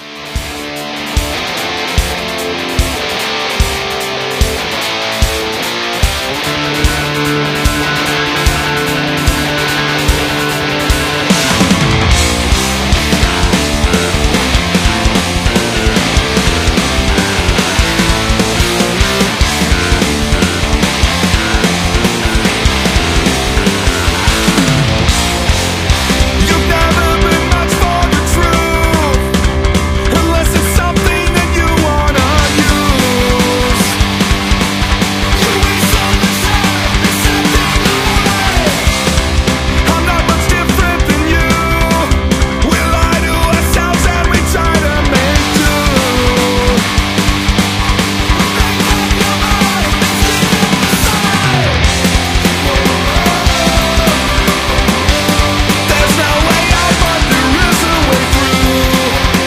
You've never been much for the truth, unless it's something that you wanna use. You waste all the time accepting the lie. I'm not much different than you. We lie to ourselves and we try to make do. Make up your mind and stick There's no way out, but there is a way through.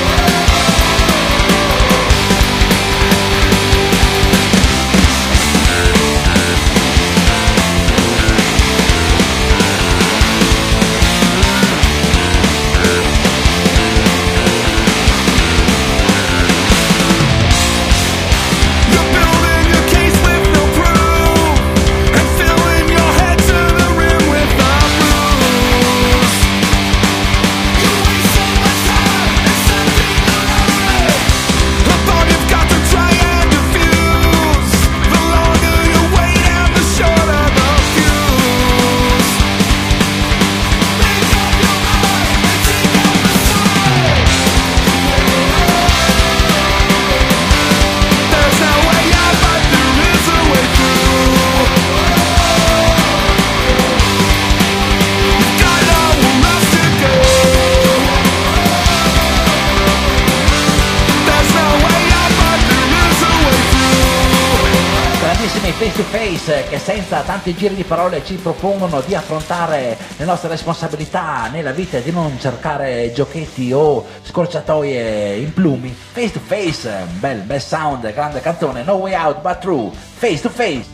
You're building your case with no proof and filling your head to the rim with the blues. You waste so much time accepting the lie. The thought you've got to try and diffuse. The longer you wait and the shorter the fuse. Make up your mind and take out the side. There's no way out, but there is a way through. You've got nowhere else to go. There's no way out, but there is a way through. Grandissimi Face to Face che senza tanti giri di parole ci propongono di affrontare le nostre responsabilità nella vita e di non cercare giochetti o scorciatoie in plumi. Face to Face, un bel, bel sound, grande canzone, No Way Out But Through, Face to Face.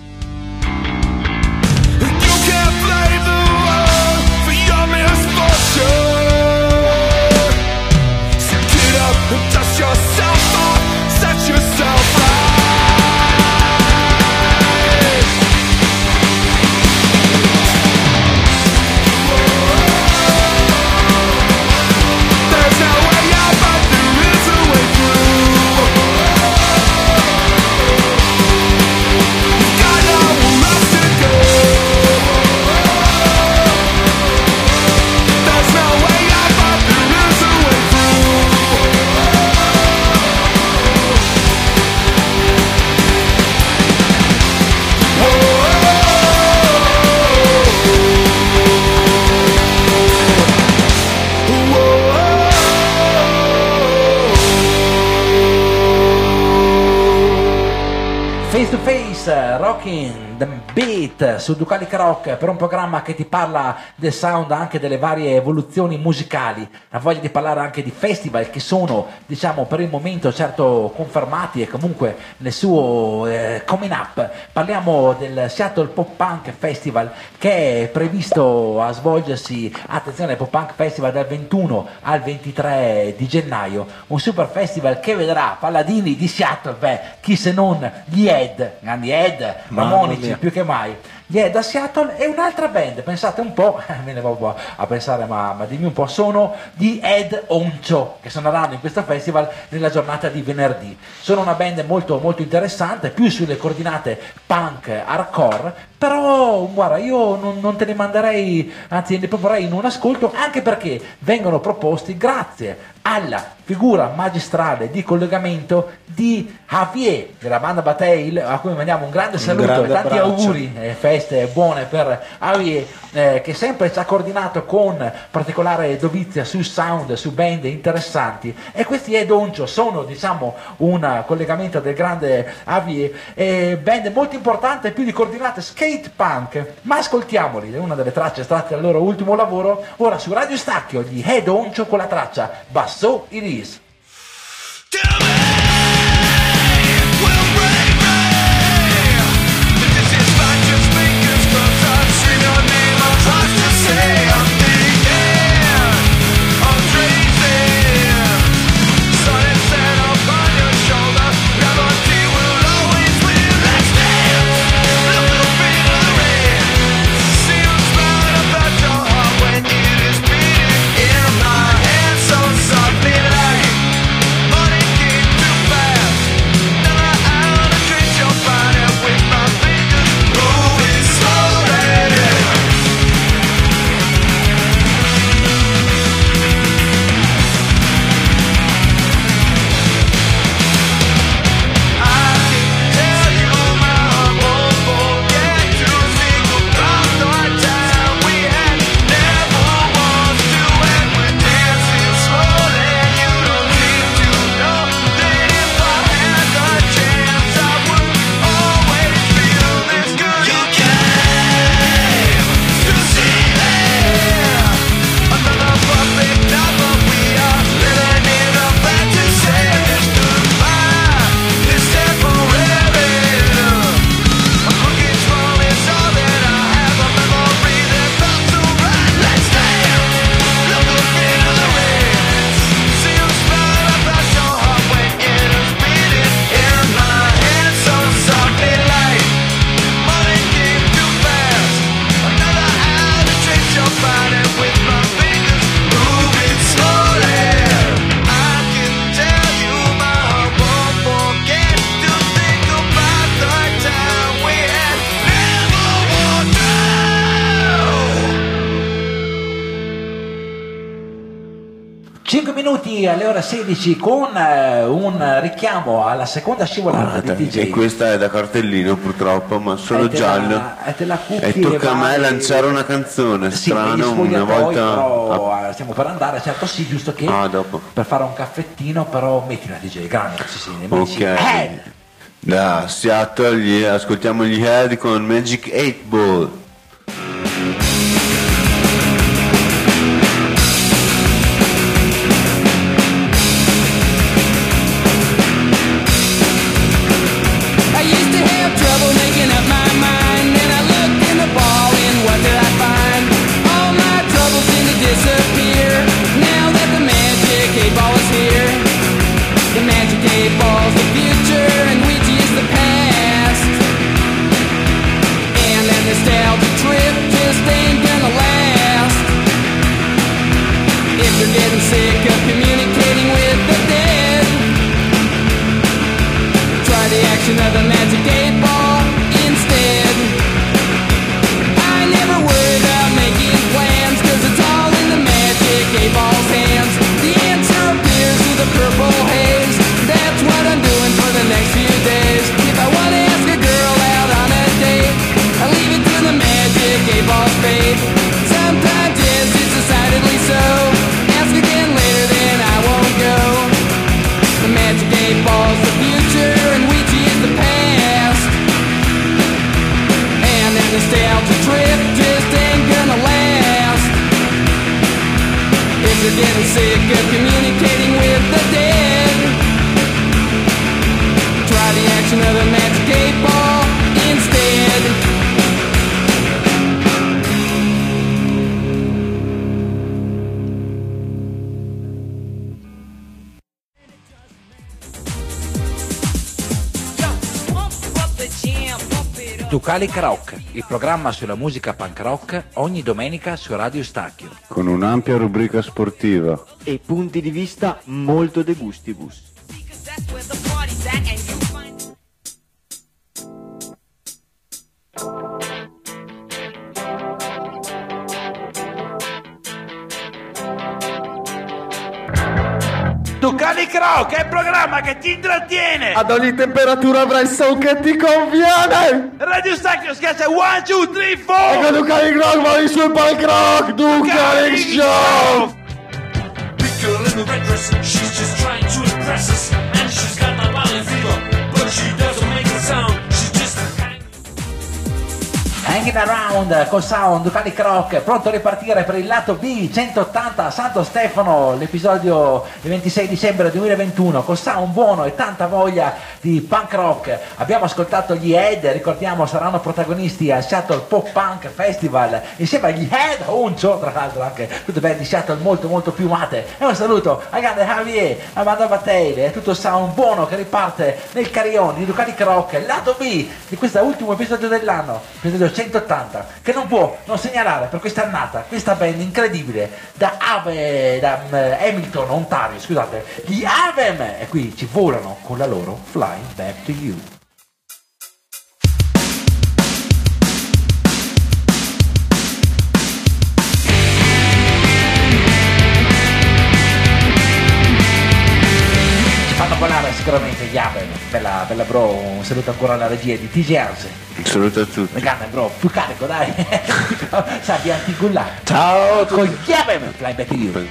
You can't blame the world for your misfortune. So get up and dust yourself off, set yourself right. There's no way out, but there is a way through. You've got nowhere else to go. There's no way out, but there is a way through. Face to Face, Rocking the Beat su Ducalic Rock, per un programma che ti parla del sound, anche delle varie evoluzioni musicali. La voglia di parlare anche di festival che sono, diciamo, per il momento certo confermati e comunque nel suo eh, coming up. Parliamo del Seattle Pop Punk Festival che è previsto a svolgersi, attenzione, Pop Punk Festival dal ventuno al ventitré di gennaio, un super festival che vedrà paladini di Seattle, beh, chi se non gli Ed, grandi Ed, Mamma Ramonici mia. più che mai, gli è da Seattle, e un'altra band, pensate un po', me ne vado a pensare, ma, ma dimmi un po', sono gli Head Honcho, che suoneranno in questo festival nella giornata di venerdì. Sono una band molto molto interessante, più sulle coordinate punk hardcore, però guarda, io non, non te ne manderei, anzi ne proporrei in un ascolto, anche perché vengono proposti grazie alla figura magistrale di collegamento di Javier della banda Bataille, a cui mandiamo un grande saluto Un grande e tanti abbraccio. auguri e feste buone per Javier, eh, che sempre ci ha coordinato con particolare dovizia su sound, su band interessanti, e questi Head Honcho sono, diciamo, un collegamento del grande Javier, eh, band molto importante, più di coordinate skate punk, ma ascoltiamoli, è una delle tracce estratte dal loro ultimo lavoro, ora su Radio Stacchio, gli Head Honcho con la traccia But So It Is. cinque minuti alle ore sedici con eh, un richiamo alla seconda scivolata Guarda, di D J. e questa è da cartellino purtroppo, ma sono E te giallo. la- e te la cucchi E tocca e a me vai- lanciare una canzone Sì, strana negli una spogliatoi, volta. però eh, stiamo per andare, certo sì, giusto che Ah, dopo. per fare un caffettino, però metti una D J grande, sì, sì, mi Ok. dici, eh, Da Seattle gli- ascoltiamo gli Head con Magic eight Ball. I used to have trouble making up my mind, and I looked in the ball and what did I find? All my troubles seem to disappear now that the magic eight ball is here. The magic eight ball's the future and Ouija is the past. And that nostalgia trip just ain't gonna last. If you're getting sick of communicating with the dead, try the action of the magic eight ball instead. I never worry about making plans, cause it's all in the magic eight ball's hands. The answer appears through the purple haze. That's what I'm doing for the next few days. If I wanna ask a girl out on a date, I leave it to the magic eight ball's fate. Sometimes yes, it's decidedly so. Ask again later, then I won't go. The magic eight ball's the future and Ouija is the past. Ducalic Rock, il programma sulla musica punk rock, ogni domenica su Radio Stacchio. Con un'ampia rubrica sportiva. E punti di vista molto de gustibus. Ducalic Rock è il programma che ti intrattiene! Ad ogni temperatura avrai il son che ti conviene! Radio Stacchio schiaccia uno, due, tre, quattro! E con Ducalic Rock vai sul punk rock! Ducalic Show! Big girl in the red dress, she's just trying to impress us. And she's got that violent fever, but she doesn't make a sound. She's just Hanging Around col sound Ducalic Rock, pronto a ripartire per il lato B centottanta Santo Stefano, l'episodio del ventisei dicembre duemilaventuno, col sound buono e tanta voglia di punk rock. Abbiamo ascoltato gli Head, ricordiamo saranno protagonisti al Seattle Pop Punk Festival insieme agli Head Uncio, tra l'altro anche tutte band di Seattle molto molto più mate. E un saluto a grande Javier, a Amanda Battelle e tutto il sound buono che riparte nel carillon di Ducalic Rock, lato B di questo ultimo episodio dell'anno, episodio centottanta, che non può non segnalare per quest'annata questa band incredibile da Ave, da um, Hamilton, Ontario, scusate, gli Avem, e qui ci volano con la loro Flying Back to You. Ci fanno volare sicuramente gli Avem, bella, bella bro, un saluto ancora alla regia di T G House. Un saluto a tutti. Grande bro, più carico dai. Sapi anticullare. Ciao con gli Avem, Fly Back to You.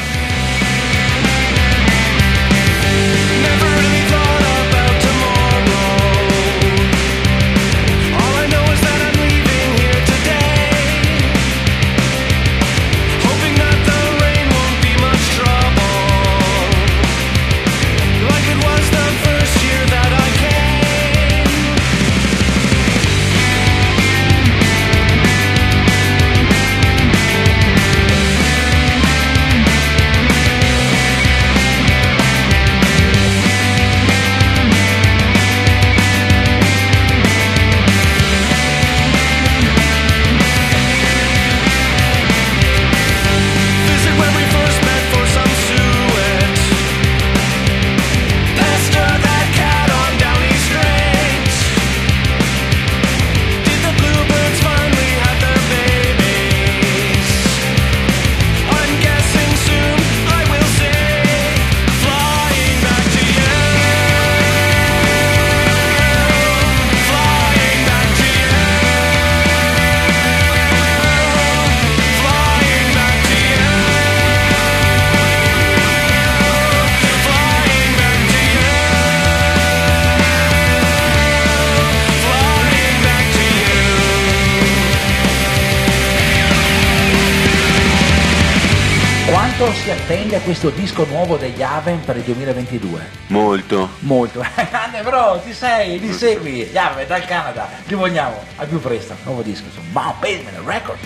Quanto si attende a questo disco nuovo degli Avem per il duemilaventidue? Molto. Molto. Grande bro, ci sei, li segui. Gli Avem dal Canada, li vogliamo. Al più presto, nuovo disco su Mount Basement Records.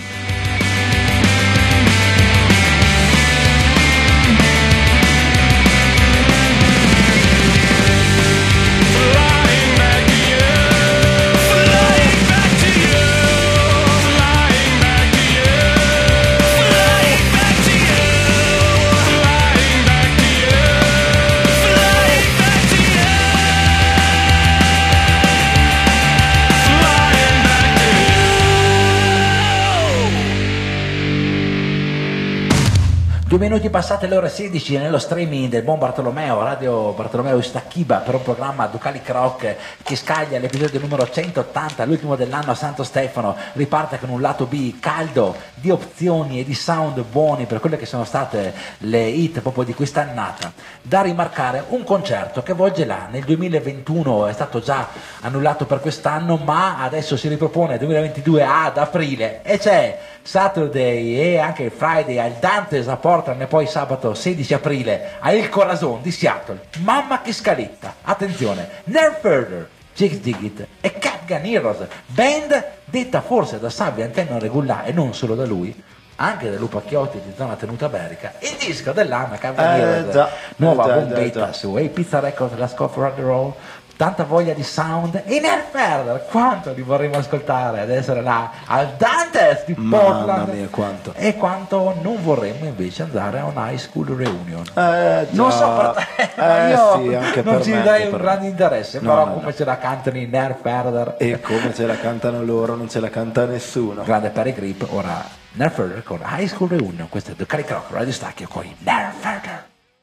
Due minuti passate le ore sedici nello streaming del buon Bartolomeo, Radio Bartolomeo Stacchiba, per un programma Ducalic Rock che scaglia l'episodio numero centottanta, l'ultimo dell'anno a Santo Stefano. Riparte con un lato B caldo di opzioni e di sound buoni per quelle che sono state le hit proprio di quest'annata. Da rimarcare un concerto che volge là nel duemilaventuno, è stato già annullato per quest'anno, ma adesso si ripropone nel duemilaventidue ad aprile, e c'è Saturday e anche Friday al Dante's a Portland, e poi sabato sedici aprile a Il Corazon di Seattle. Mamma che scaletta, attenzione, Never Further, Jigs Digit e Catgun Heroes, band detta forse da Sabio Antenno Regulà e non solo da lui, anche da Lupa Chiotti di zona tenuta berica. Il disco dell'anno, Catgun Eh, Heroes, già, nuova eh, già, bombetta già, già. su A Pizza Records, la Scoff Rock and Roll. tanta voglia di sound e Nerf Herder, quanto li vorremmo ascoltare ad essere là al Dantes di Portland. Mamma mia, quanto. E quanto non vorremmo invece andare a un high school reunion. Eh, non già. so per te, ma Eh, io sì, anche non per ci me, darei anche un per grande me. interesse, No, però no, come no. ce la cantano i Nerf Herder E come ce la cantano loro, non ce la canta nessuno. grande Perry Grip. Ora Nerf Herder con High School Reunion, questo è The Cali Croc Radio Stacchio con i Nerf Herder.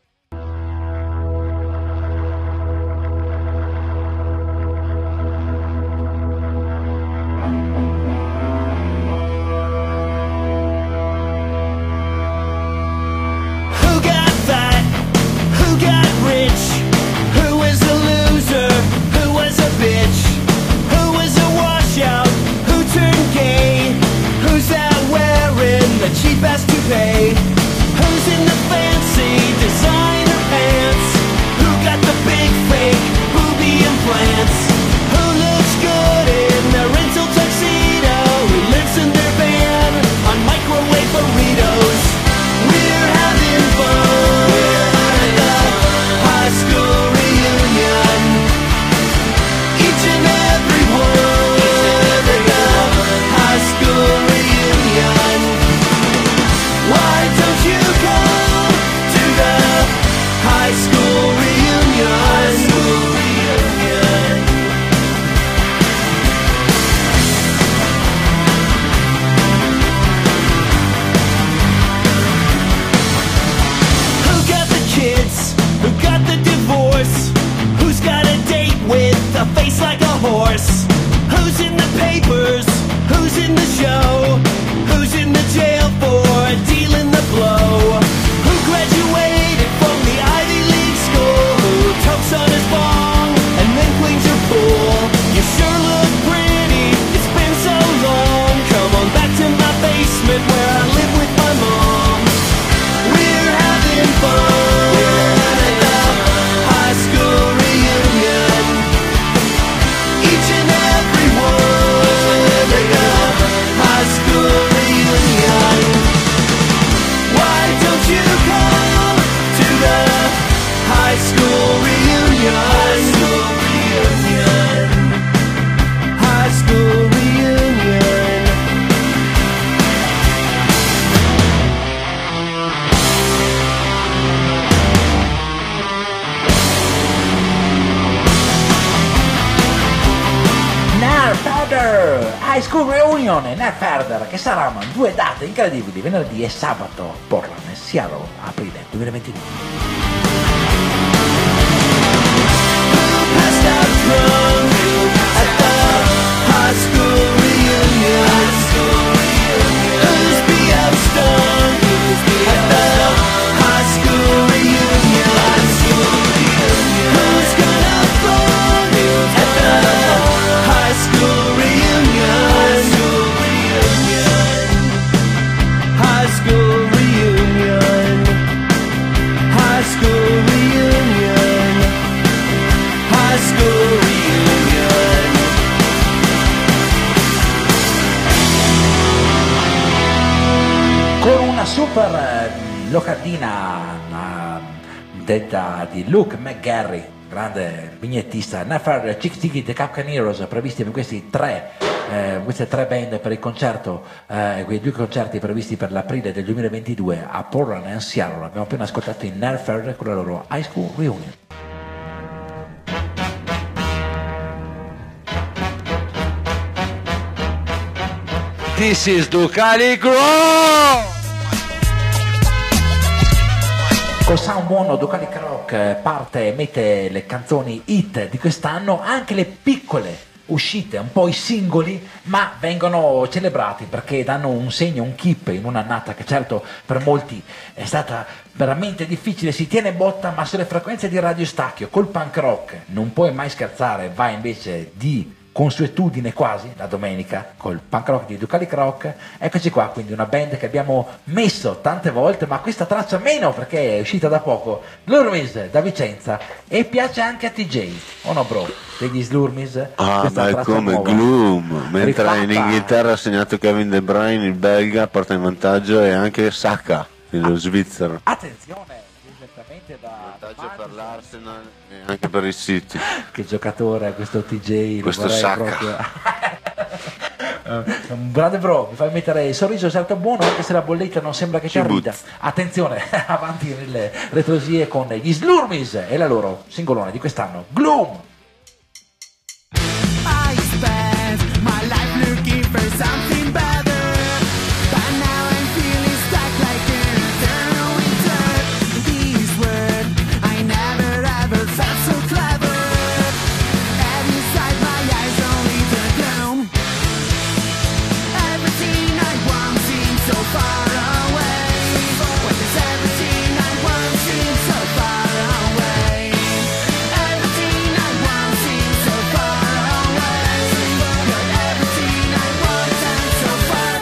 Who got fat? Who got rich? Who was a loser? Who was a bitch? Who was a washout? Who turned gay? Who's out wearing the cheap ass toupee? Who's in the fancy designer pants? Who got the big fake booby implants? Who looks good in their rental tuxedo? Who lives in their van on microwave burritos? We're having fun at the high school reunion. Each and every one at the high school reunion. Why don't you come to the high school reunion? High school reunion. Who got the kids? Who got the divorce? Who's got a date with a face like a horse? Who's in the papers? Who's in the show? Who's in the jail for dealing the blow? Who graduated from the Ivy League school? Who tokes on his bong and then cleans your pool? You sure look pretty, it's been so long. Come on back to my basement where I live with my mom. We're having fun at the high school reunion. Each and every one at the high school reunion. Why don't you come to the high school reunion? High school reunion. High school reunion. Nerf Herder, High School Reunion e Nerf Herder, che saranno due date incredibili, venerdì e sabato, Portland e Seattle, aprile duemilaventidue. Passed out drunk at the high school reunion. Who's be out stung at the high school reunion? Who's gonna fun at the high school reunion? High school reunion. High school reunion. High school reunion. Con una super eh, locandina eh, detta di Luke McGarry, grande vignettista, Nerf Herder, Chick Sticky, The Capcan Heroes, previsti per questi tre, eh, queste tre band per il concerto, eh, quei due concerti previsti per l'aprile del duemilaventidue a Portland e Seattle. Abbiamo appena ascoltato i Nerf Herder con la loro High School Reunion. This is Ducali Croc! Col sound buono Ducali Croc parte e mette le canzoni hit di quest'anno, anche le piccole uscite, un po' i singoli, ma vengono celebrati perché danno un segno, un keep in un'annata che certo per molti è stata veramente difficile, si tiene botta, ma sulle frequenze di Radio Stacchio col punk rock non puoi mai scherzare, vai invece di consuetudine quasi la domenica col punk rock di Ducali Croc. Eccoci qua, quindi una band che abbiamo messo tante volte, ma questa traccia meno perché è uscita da poco, Slurmis da Vicenza, e piace anche a T J, o no bro? Degli Slurmis, Ah, questa ma è traccia come nuova. Gloom, mentre Rifatta. in Inghilterra ha segnato Kevin De Bruyne, il belga, porta in vantaggio, e anche Saka, lo svizzero. Attenzione, esattamente veramente da... Vantaggio per l'Arsenal e anche per il City. Che giocatore questo T J, questo Saka. Proprio... un grande bro, mi fai mettere il sorriso certo buono anche se la bolletta non sembra che ci arriva. Attenzione, avanti nelle retrosie con gli Slurmis e la loro singolone di quest'anno, Gloom. I spent my life looking for something better, but now I'm feeling stuck like an eternal winter. This word I never ever felt so clever, and inside my eyes only the gloom. Everything I want seems so far away. What is everything I want seems so far away. Everything I want seems so far away. But everything I want and so far.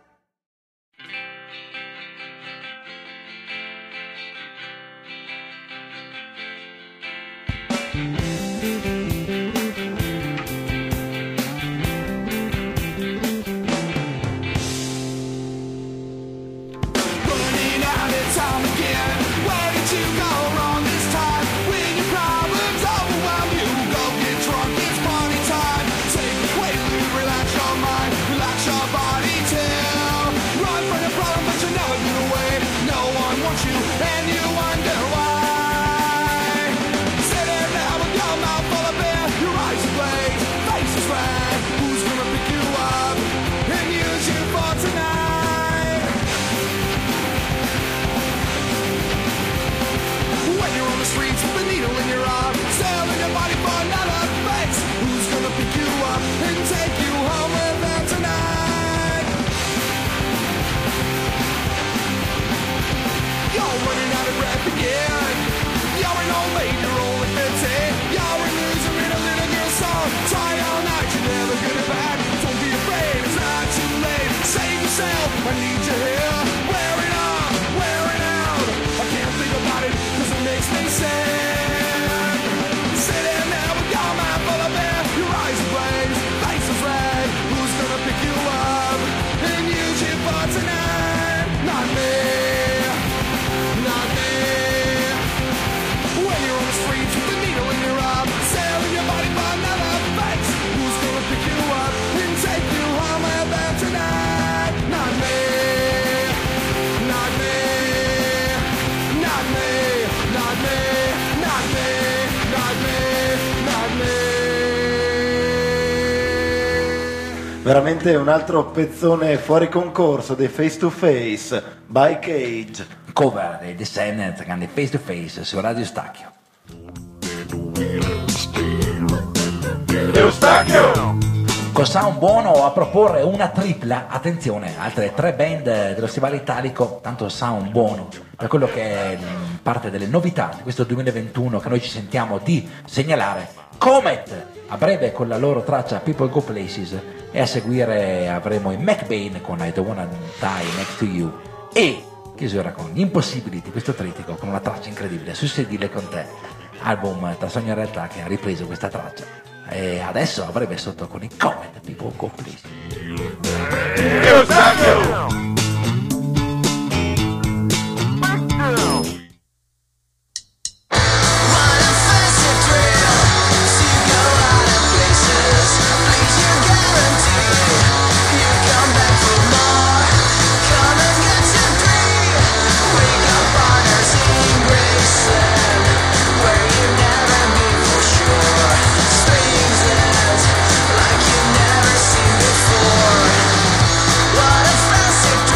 Running out of time again. Where did you go wrong this time? When your problems overwhelm you, go get drunk, it's party time. Take a quick leave, relax your mind, relax your body too. Run from the problem, but you never get away. No one wants you, and you wonder why. Sit there now with your mouth full of beer, your eyes ablaze, face is red. Who's gonna pick you up and use you for tonight? When you're on the streets with a needle in your arm, selling your body for another face, who's gonna pick you up and take you home with them tonight? You're running out of breath again. You're an old maid, you're only fifteen. You're a loser in a little girl's song. Try all night, you're never gonna back. Don't be afraid, it's not too late. Save yourself, I need you here. Wear it out, wear it out. I can't think about it, cause it makes me sad. Sit there now with your mind full of air. Your eyes ablaze, face is red. Who's gonna pick you up and use you for tonight? Not me, not me. When you're on the streets with a needle in your arm, selling your body for another face, who's gonna pick you up and take you home with them tonight? Not me, not me, not me, not me, not me, not me, not me. Veramente un altro pezzone fuori concorso dei Face to Face by Cage. Cover dei Descendants, grande Face to Face su Radio Stacchio. Eustachio! Con sound buono a proporre una tripla, attenzione, altre tre band dello stivale italico, tanto sound buono per quello che è parte delle novità di questo duemilaventuno che noi ci sentiamo di segnalare. Comet, a breve con la loro traccia People Go Places, e a seguire avremo i McBain con I Don't Wanna Die Next to You, e chiusura con gli Impossibility, questo trittico con una traccia incredibile, Su sedile con te, album tra sogno e realtà che ha ripreso questa traccia. E adesso a breve sotto con i Comet, People Go Places. Like you've never seen before. What a fancy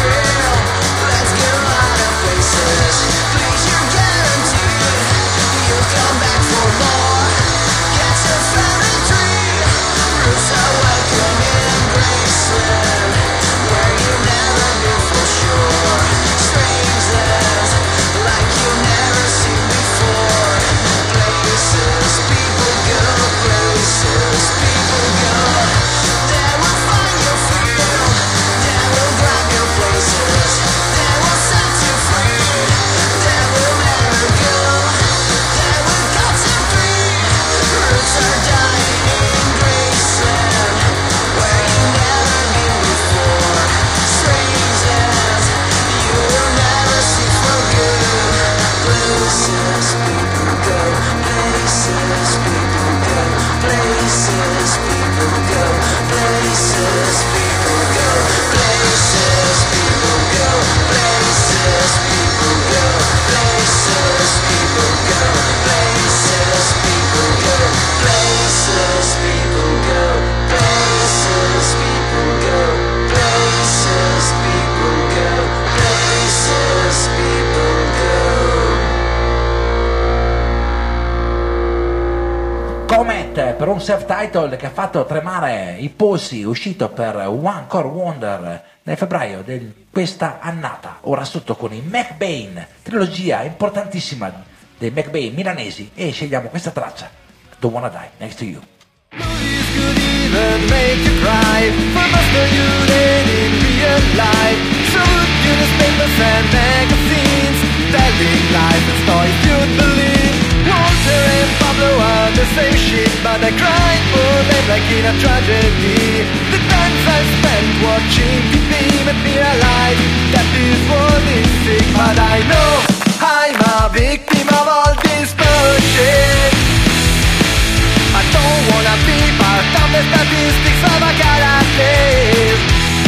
Comet per un self-title che ha fatto tremare i polsi, uscito per One Core Wonder nel febbraio di questa annata. Ora sotto con i McBain, trilogia importantissima dei McBain milanesi, e scegliamo questa traccia, Don't Wanna Die Next to You. Could even make you cry for most of you dead in real life. So would you newspapers and magazines telling lies and stories you'd believe. Walter and Pablo are the same shit, but I cried for them like in a tragedy. The times I spent watching T V made me realize that this world is sick, but I know I'm a victim of all this bullshit. I don't wanna be part of the statistics of a galaxy.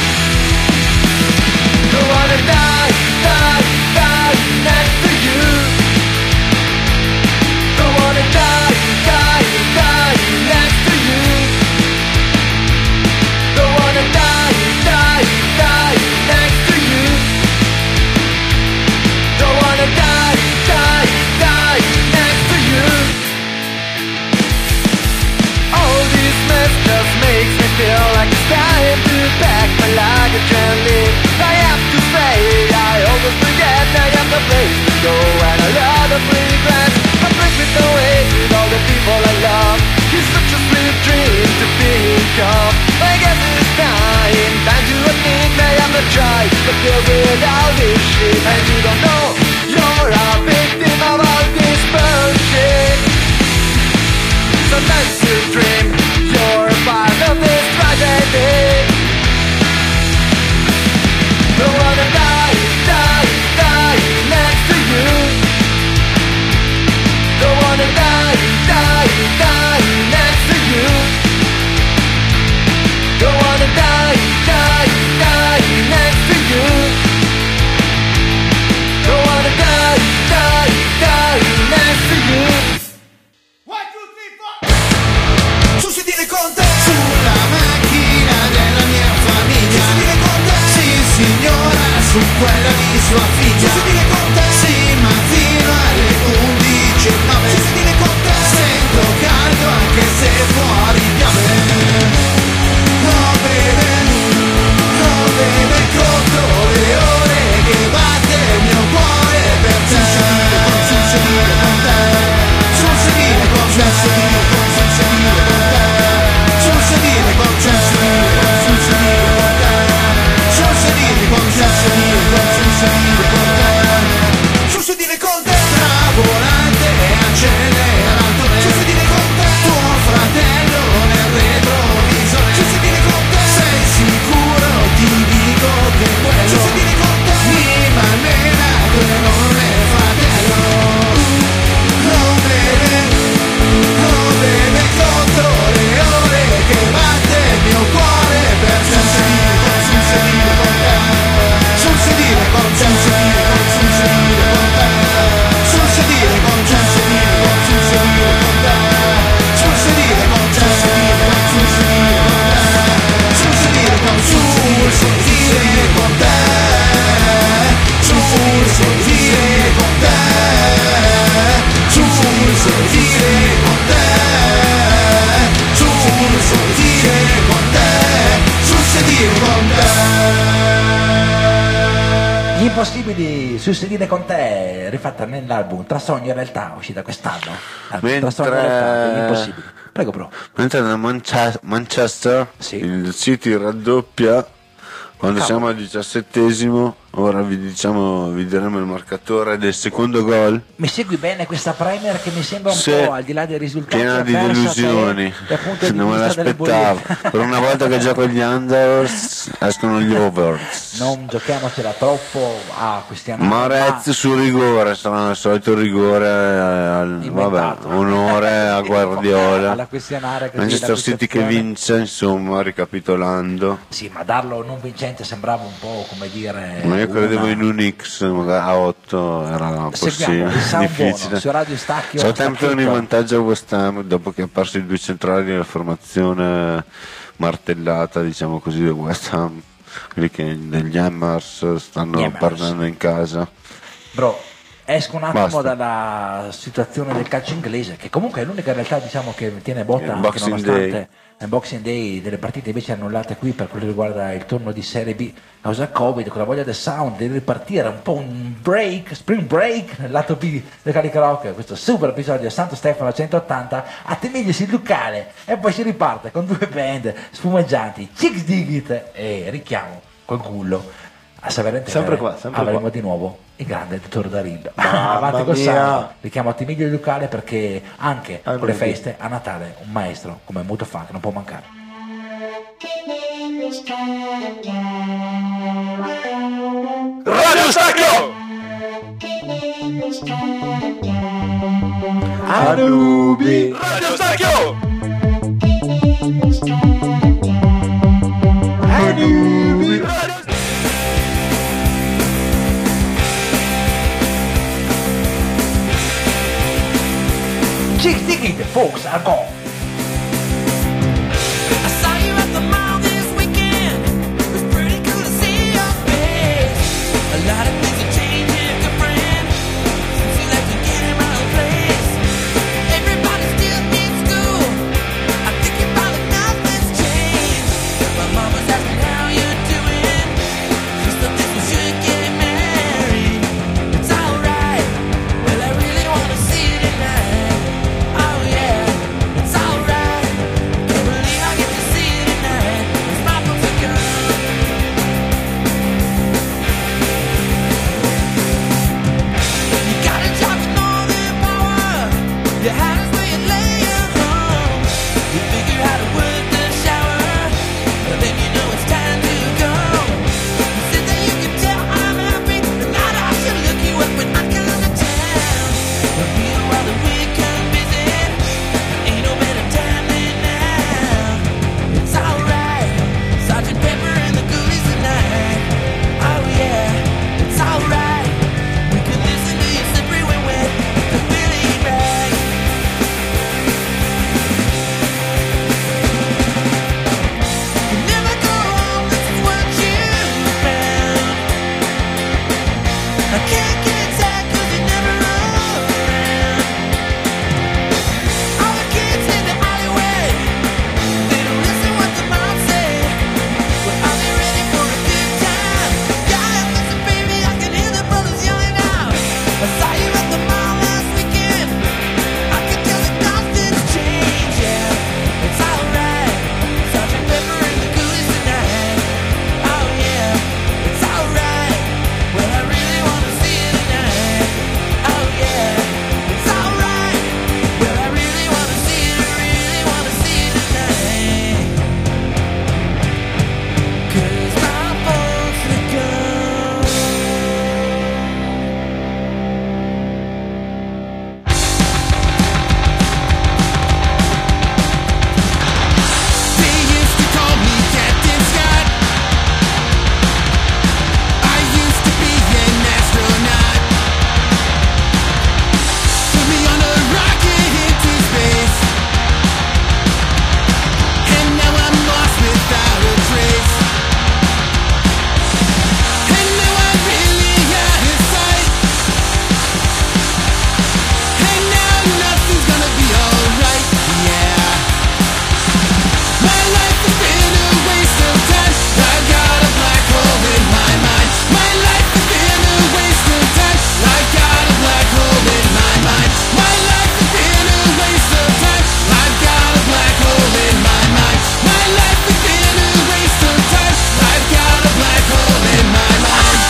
Don't wanna die, die, die next to you. Don't wanna die, die, die next to you. Don't wanna die, die, die next to you. Don't wanna die, die, die next to you. All this mess just makes me feel like it's time to pack my luggage and leave. I have to say, I always forget I have no place to go and a lot of regrets. I break with no age with all the people I love. It's such a sweet dream to think of. I guess it's time, time to admit I have no choice but deal with all this shit. And you don't know, you're a victim of all this bullshit. Sometimes you dream you're a part of this tragedy. Don't wanna die, die, die next to you. Don't wanna die, die, die next to you. Don't wanna die, die, die next to you. Don't wanna die, die, die next to you. Su sedile con te, sulla macchina della mia famiglia. Su sedile con te, sì signora, su quella di sua figlia. Su sedile con te, sì ma fino alle undici e nove. Su sedile con te, sento caldo anche se fuori piove. Non beve, non beve contro le ore che batte il mio cuore per te. Sul sedile con te, sul sedile con te, sul sedile con te, sul sedile con te. Sul sedile con te, sul sedile con te, sul sedile con te, sul sedile con te, sul sedile con te, tra volante e acceleratore, sul sedile con te, tuo fratello nel retrovisore, sul sedile con te, sei sicuro, ti dico che quello, sul sedile con te, mi malmena l'enorme fratello, non beve, non beve contro le ore che batte il mio cuore per te. Sul sedile con te, sul sedile con te, sul sedile con te, sul sedile con te, sul sedile con te, sul sedile con te, sul sedile con te, sul sedile con te, sul sedile con te, sul sedile con te, sul sedile con te, sul sedile con te, sul sedile con Gli Impossibili sul sedile con te, rifatta nell'album Tra sogno e realtà, uscita quest'anno. Album Tra sogno e realtà degli Impossibili. Prego, bro. Mentre nel Mancha- Manchester il City raddoppia quando Cavolo. siamo al diciassettesimo. Ora vi diciamo, vi diremo il marcatore del secondo gol. Mi segui bene questa Premier che mi sembra un Sì. po', al di là dei risultati, Piena di persa delusioni, te- dal punto di non me vista delle l'aspettavo. bollette. Per una volta che gioco gli Unders escono gli Overs. Non giochiamocela troppo a questi anni. Marez su rigore, sarà il solito rigore eh, al, vabbè, onore a Guardiola. alla questionare così, Manchester la City che questione. vince, insomma, ricapitolando. Sì, ma darlo non vincente sembrava un po' come dire. Ma io credevo una- in un X, magari a otto era Seguiamo possibile, il sound buono difficile. su Radio Stacchio. Southampton in Stacchetto. vantaggio a West Ham dopo che ha perso i due centrali nella formazione martellata, diciamo così, del West Ham, quelli che degli Hammers stanno Hammers. parlando in casa. Bro, Esco un attimo Basta. dalla situazione del calcio inglese, che comunque è l'unica realtà, diciamo, che tiene botta, anche Boxing nonostante Day. nel Boxing Day delle partite invece annullate qui per quello che riguarda il turno di Serie B a causa del Covid, con la voglia del sound di ripartire, un po' un break, spring break nel lato B del Carica Rock, questo super episodio Santo Stefano centottanta, a Temiglio il locale, e poi si riparte con due band spumeggianti, Chicks Digit e Richiamo col cullo. A Saverente Sempre qua, sempre avremo qua. di nuovo il grande Dottor Darillo. Mamma Avanti col mia. sound, richiamo a Temiglio il locale, perché anche Ah, con le vedi. feste a Natale un maestro come Muto Funk non può mancare. Radio Stacchio! Anubi. Radio Stacchio! Anubi. Chicks Digit, folks are gone. I saw you at the mall this weekend. It was pretty cool to see your face. A lot of things have changed, girlfriend, since you left to get in my own place. Everybody still in school. I think you probably nothing's changed. My mama's asking how you're doing. She still thinks we should get married. It's alright. Well, I really wanna see you tonight. Oh yeah, it's alright. Can't believe I get to see you tonight. It's my folks are gone. You got a job with more than power. Your house where you lay your home. You figure out to work the shower, but then you know it's time to go. You said that you could tell I'm happy, and now I should look you up when I come to town. We'll be here while the week come visit. Ain't no better time than now. It's alright, Sergeant Pepper and the Ghoulies tonight. Oh yeah, it's alright. We can listen to you slippery when wet, the Billy Bag. You never go home, this is what you found. I can't get sad 'cause you're never around. All the kids in the alleyway, they don't listen what the moms say. But are they ready for a good time? Yeah, listen, baby, I can hear the brothers yelling out. I saw you at the mall last weekend. I can tell that nothing's changed, yeah. It's alright, Sergeant Pepper and the Ghoulies tonight. Oh yeah, it's alright. Well, I really wanna see you tonight. Oh yeah, it's alright. Well, I really wanna see you, really wanna see you tonight. 'Cause my folks are gone. They used to call me Captain Scott. I used to be an astronaut. Put me on a rocket into space, and now I'm lost without a trace. And now I'm really out of sight. And now nothing's gonna be alright. Yeah. My life has been a waste of time. I've got a black hole in my mind. My life has been a waste of time. I've got a black hole in my mind. My life has been a waste of time. I've got a black hole in my mind. My life has been a waste of time. I've got a black hole in my mind.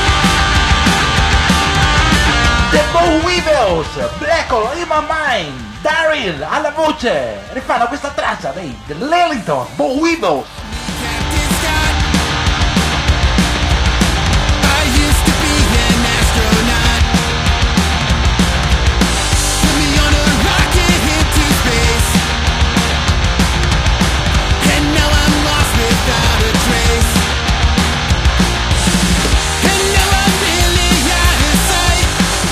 The Bow Weevils, Black Hole in My Mind, Daryl alla voce, rifanno questa traccia dei dell'Ellington, Bow Weevils. Captain Scott. I used to be an astronaut. Put me on a rocket into space, and now I'm lost without a trace. And now I'm really out of sight.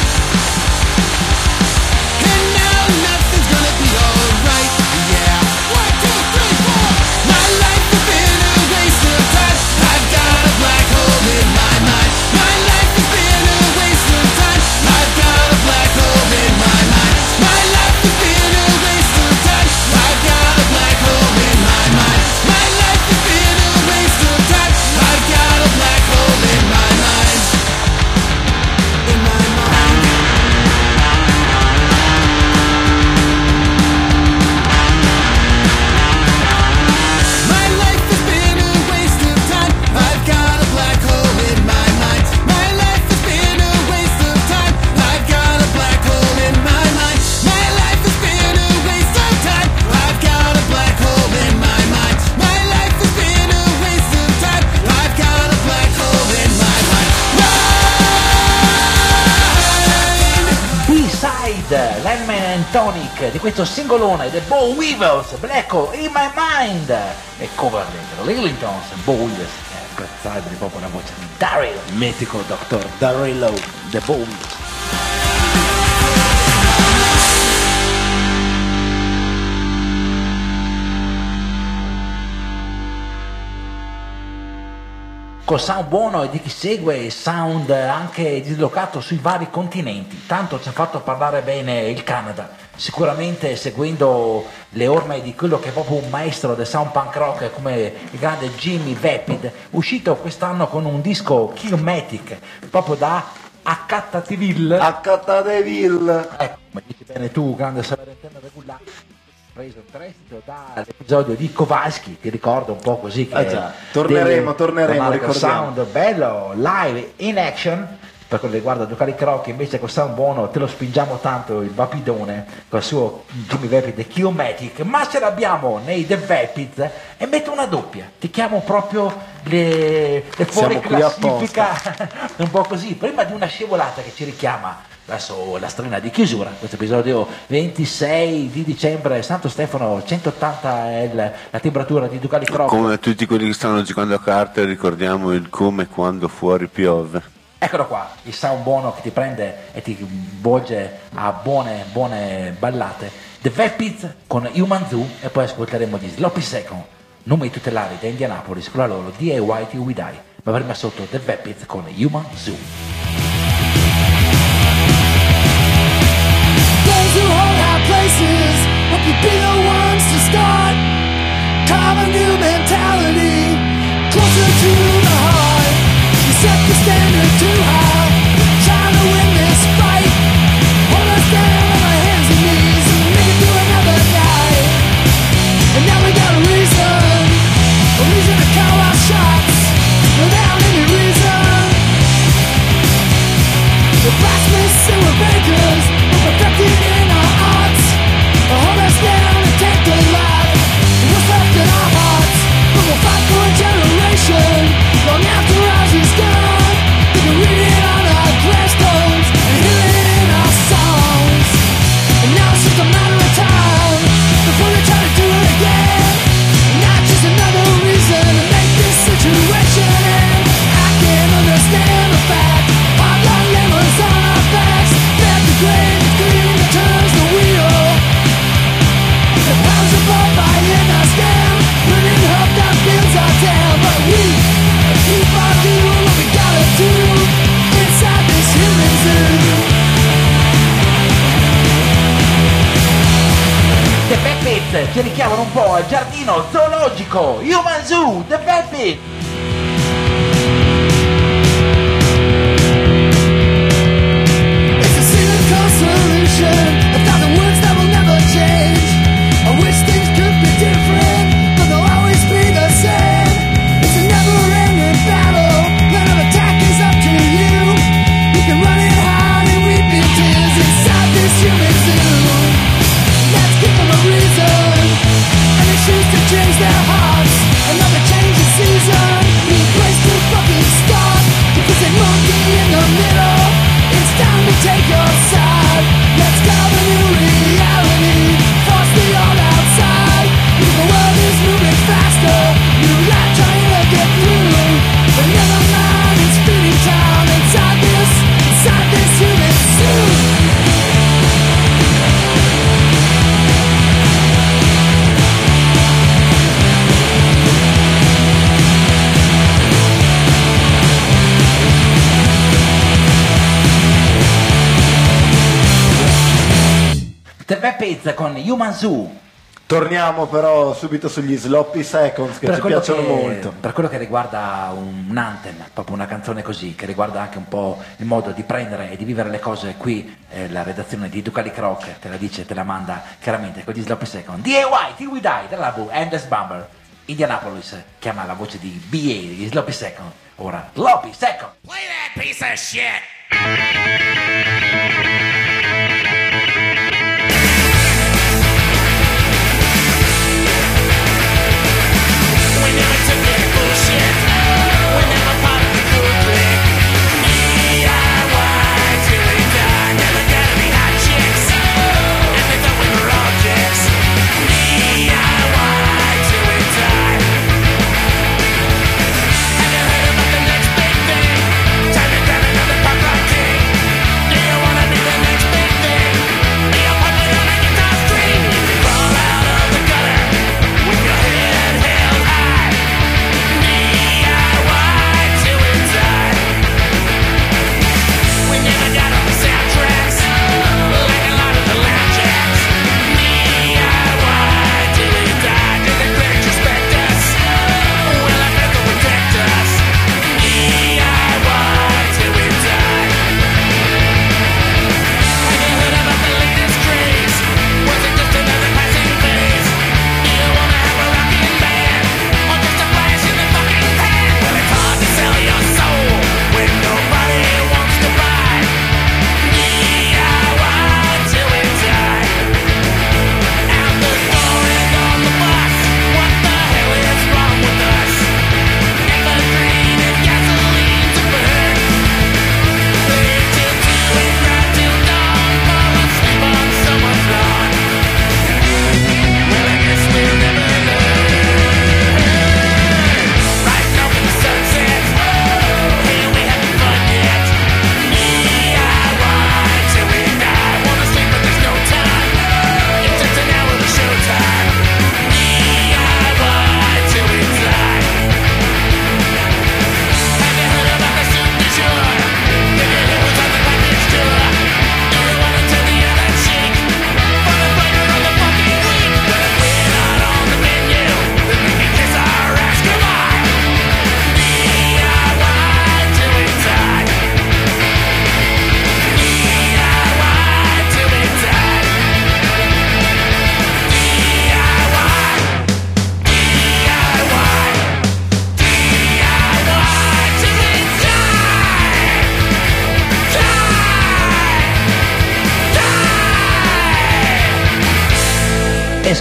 And now nothing's gonna be alright. Yeah. One, two, three, four. My life has Tonic di questo singolone The Boll Weevils, Black Hole in My Mind, e cover dei Lillingtons, Boll Weevils, è apprezzabile proprio la voce di Daryl, mitico doctor Daryl, The Boll Weevils. Col sound buono e di chi segue, sound anche dislocato sui vari continenti. Tanto ci ha fatto parlare bene il Canada, sicuramente seguendo le orme di quello che è proprio un maestro del sound punk rock come il grande Jimmy Vapid, uscito quest'anno con un disco Killmatic, proprio da Accattaville. Accattaville. Ecco, come dici bene tu, grande salentino regolare, preso in prestito dall'episodio di Kowalski, ti ricordo un po' così che ah già, torneremo, delle, torneremo, ricordiamo. Sound bello, live, in action. Per quanto riguarda Ducali Croc, invece col sound buono te lo spingiamo tanto il Vapidone col suo Jimmy Vapid Killmatic, ma ce l'abbiamo nei The Vapids e metto una doppia, ti chiamo proprio le, le fuori classifica un po' così, prima di una scevolata che ci richiama verso la strena di chiusura, questo episodio ventisei di dicembre, Santo Stefano, centottanta è il, la temperatura di Ducali Croc. Come tutti quelli che stanno giocando a carte ricordiamo il come quando fuori piove. Eccolo qua, il sound buono che ti prende e ti volge a buone, buone ballate. The Vapids con Human Zoo e poi ascolteremo gli Sloppy Second, numeri tutelari da Indianapolis con la loro D I Y Till We Die. Ma prima sotto The Vapids con Human Zoo. Those who hold high places hope you be the ones to start. Carve a new mentality closer to the heart. You set the standard too high, trying to win this fight. Hold us down on our hands and knees and make it through another night. And now we got a reason, a reason to call our shots without any reason. The blacksmiths and we're bakers, we're perfected in our arts. Hold us down and take the life, what's left in our hearts. But we'll fight for a generation, long after ours is gone. We can read it on our gravestones and hear it in our songs. And now it's just a matter of time before they try to do it again. Not just another reason to make this situation end. I can't understand the fact our long lemons on our backs. That the grain is green that turns the wheel. The powers above buying our stand, running up that builds our town. But we keep on doing what we gotta do inside this human zoo. The Vapids ci richiamano un po' al giardino zoologico, Human Zoo, The Vapids. It's a cynical solution, a thousand words that will never change. I wish things could be different, but they'll always be the same. It's a never-ending battle, plan of attack is up to you. You can run it hard and weep in tears inside this human zoo. Let's give them a reason, and they choose to change their hearts. Another change of season, new place to fucking start. Because a monkey in the middle, it's time to take your side. Let's carve a new reality, force the old outside. Because the world is moving faster, new life trying to get through. But never mind, it's feeding time inside this, inside this human zoo. The Vapids con Human Zoo. Torniamo però subito sugli Sloppy Seconds che Per ci quello piacciono che- molto. Per quello che riguarda un, un anthem, proprio una canzone così, che riguarda anche un po' il modo di prendere e di vivere le cose qui, eh, la redazione di Ducali Croc te la dice, te la manda chiaramente con gli Sloppy Second. D I Y, Till We Die, dell'album Endless Bummer. Indianapolis chiama la voce di B A, gli Sloppy Second. Ora, Sloppy Second. Play that piece of shit. We never took any bullshit. We never part of the good clique. D I Y till we die. Never gotta be hot chicks. And they don't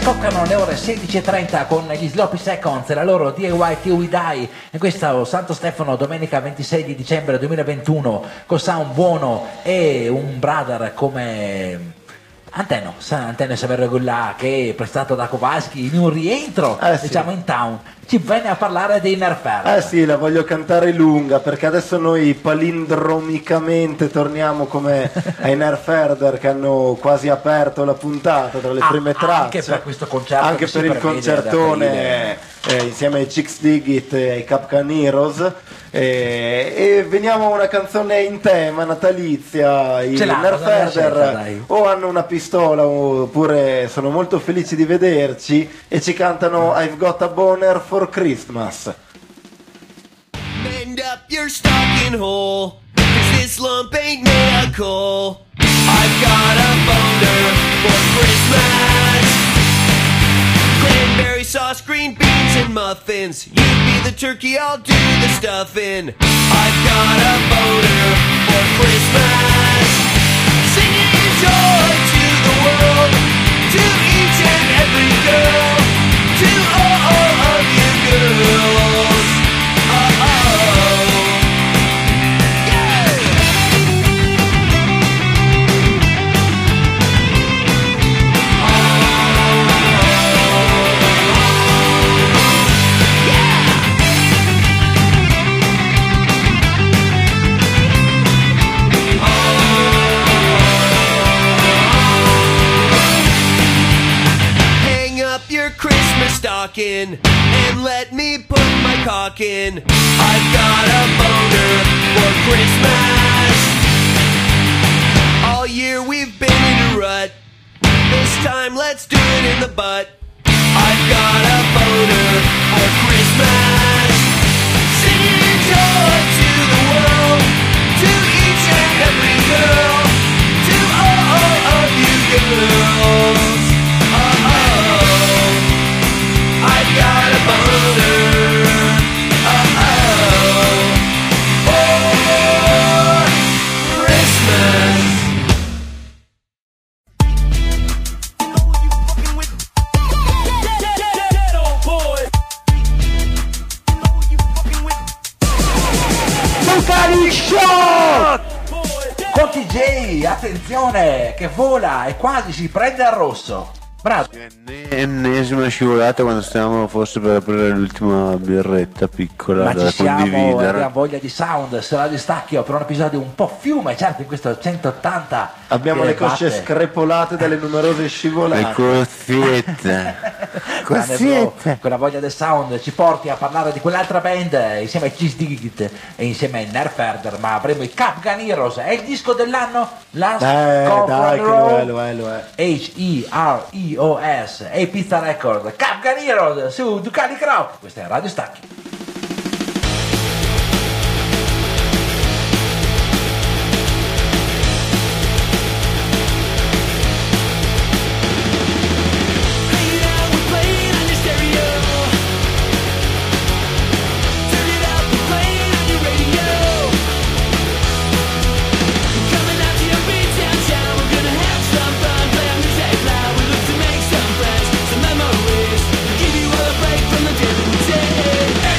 scoccano le ore sedici e trenta con gli Sloppy Seconds e la loro D I Y Till We Die in questa Santo Stefano domenica ventisei di dicembre duemilaventuno con sound buono e un brother come Antenno, Antenno Saverio Gullà, che è prestato da Kowalski in un rientro eh sì. diciamo in town, ci venne a parlare dei Nerfer. Eh sì, la voglio cantare lunga perché adesso noi palindromicamente torniamo come ai Nerferder che hanno quasi aperto la puntata tra le ah, prime tracce. Anche per questo concerto. Anche per il concertone eh, insieme ai Chicks Digit e ai Capcan Heroes. Eh, e veniamo a una canzone in tema natalizia. I Nerferder o hanno una pistola oppure sono molto felici di vederci e ci cantano I've got a boner for Christmas. Mend up your stocking hole, 'cause this lump ain't made of coal. I've got a boner for Christmas. Cranberry sauce, green beans and muffins. You be the turkey, I'll do the stuffing. I've got a boner for Christmas. Singing joy to the world, to each and every girl, to all of you girls. Oh, oh. Yeah. Christmas stocking and let me put my cock in. I've got a boner for Christmas. All year we've been in a rut. This time let's do it in the butt. I've got a boner for Christmas. Singing joy to the world, to each and every girl, to all of you girls. I've got a boner, oh, oh, for Christmas. Ducali Show! Con T J, attenzione, che vola e quasi si prende al rosso. Bravo. Ennesima scivolata quando stiamo forse per aprire l'ultima birretta piccola ma da ci siamo, condividere. abbiamo voglia di sound, sarà di stacchio per un episodio un po' fiume, certo in questo centottanta abbiamo le cosce batte. Screpolate dalle numerose scivolate, le cozziette cozziette. Quella voglia del sound ci porti a parlare di quell'altra band insieme ai Cheese Digit e insieme ai Nerferder, ma avremo i Capcan Heroes. È il disco dell'anno? Last eh, Call dai, from che Row, lo è, lo è, lo è. H E R E O S e Pizza Record, Capcan Heroes su Ducali Crop. Questa è Radio Stacchi. Memories, give you a break from the day.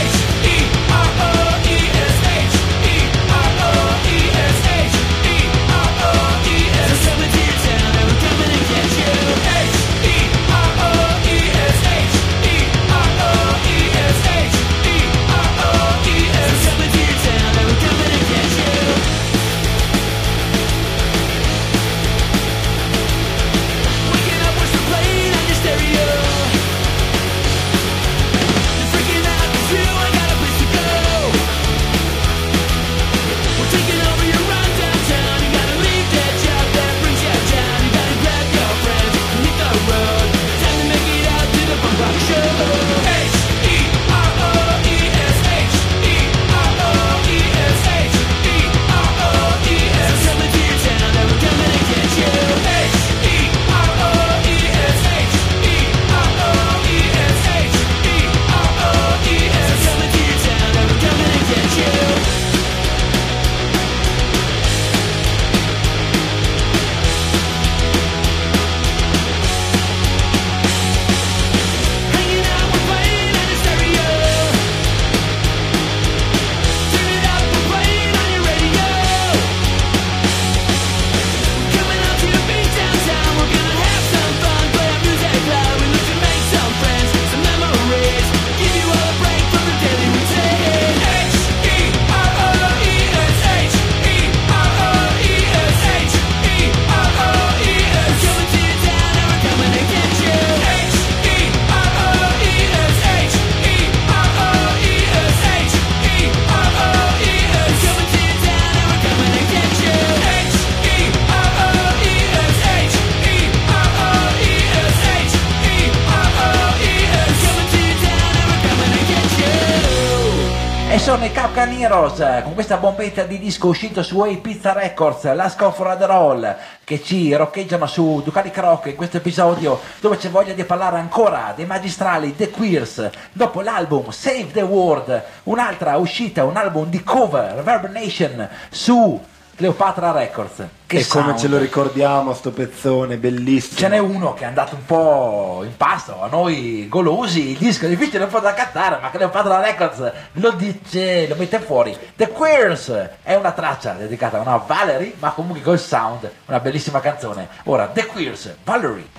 sono i Capcan Heroes eh, con questa bombetta di disco uscito su A Pizza Records, Last Call for Roll, che ci roccheggiano su Ducali Croc in questo episodio dove c'è voglia di parlare ancora dei magistrali The Queers. Dopo l'album Save the World, un'altra uscita, un album di cover, Reverb Nation, su Cleopatra Records. Che e come sound. ce lo ricordiamo sto pezzone bellissimo. Ce n'è uno che è andato un po' in pasto, a noi golosi il disco è difficile un po' da cantare, ma Cleopatra Records lo dice, lo mette fuori. The Queers è una traccia dedicata a una Valerie, ma comunque col sound, una bellissima canzone. Ora The Queers, Valerie.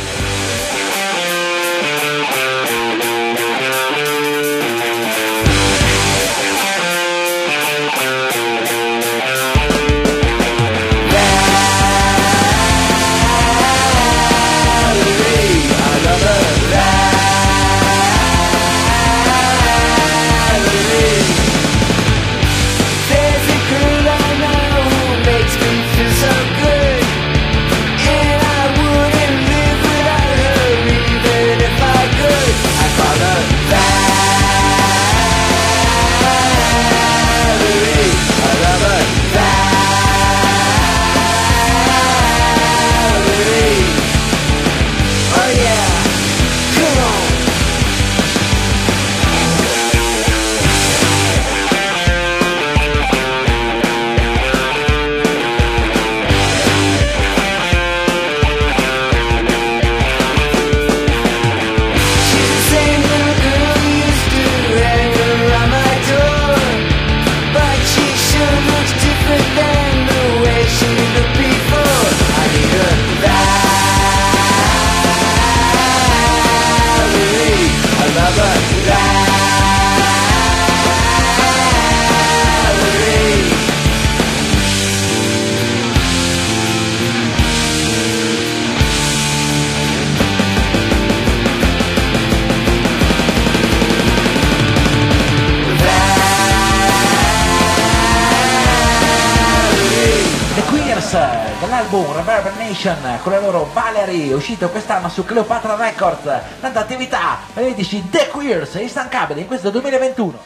Dall'album Reverb Nation con la loro Valerie, uscito quest'anno su Cleopatra Records. Tanta attività, vedici The Queers, instancabile in questo duemilaventuno.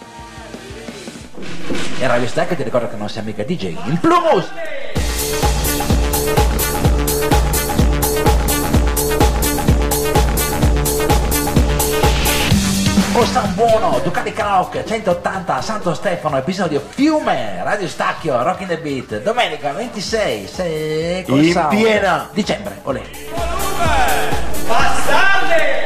E Radio Stack ti ricordo che non sei mica D J, il Plumus! O San Buono, Ducati Karaoke, centottanta Santo Stefano, episodio Fiume, Radio Stacchio, Rock in the Beat, domenica ventisei, se... col in sound. piena Dicembre, olè. Bastardi!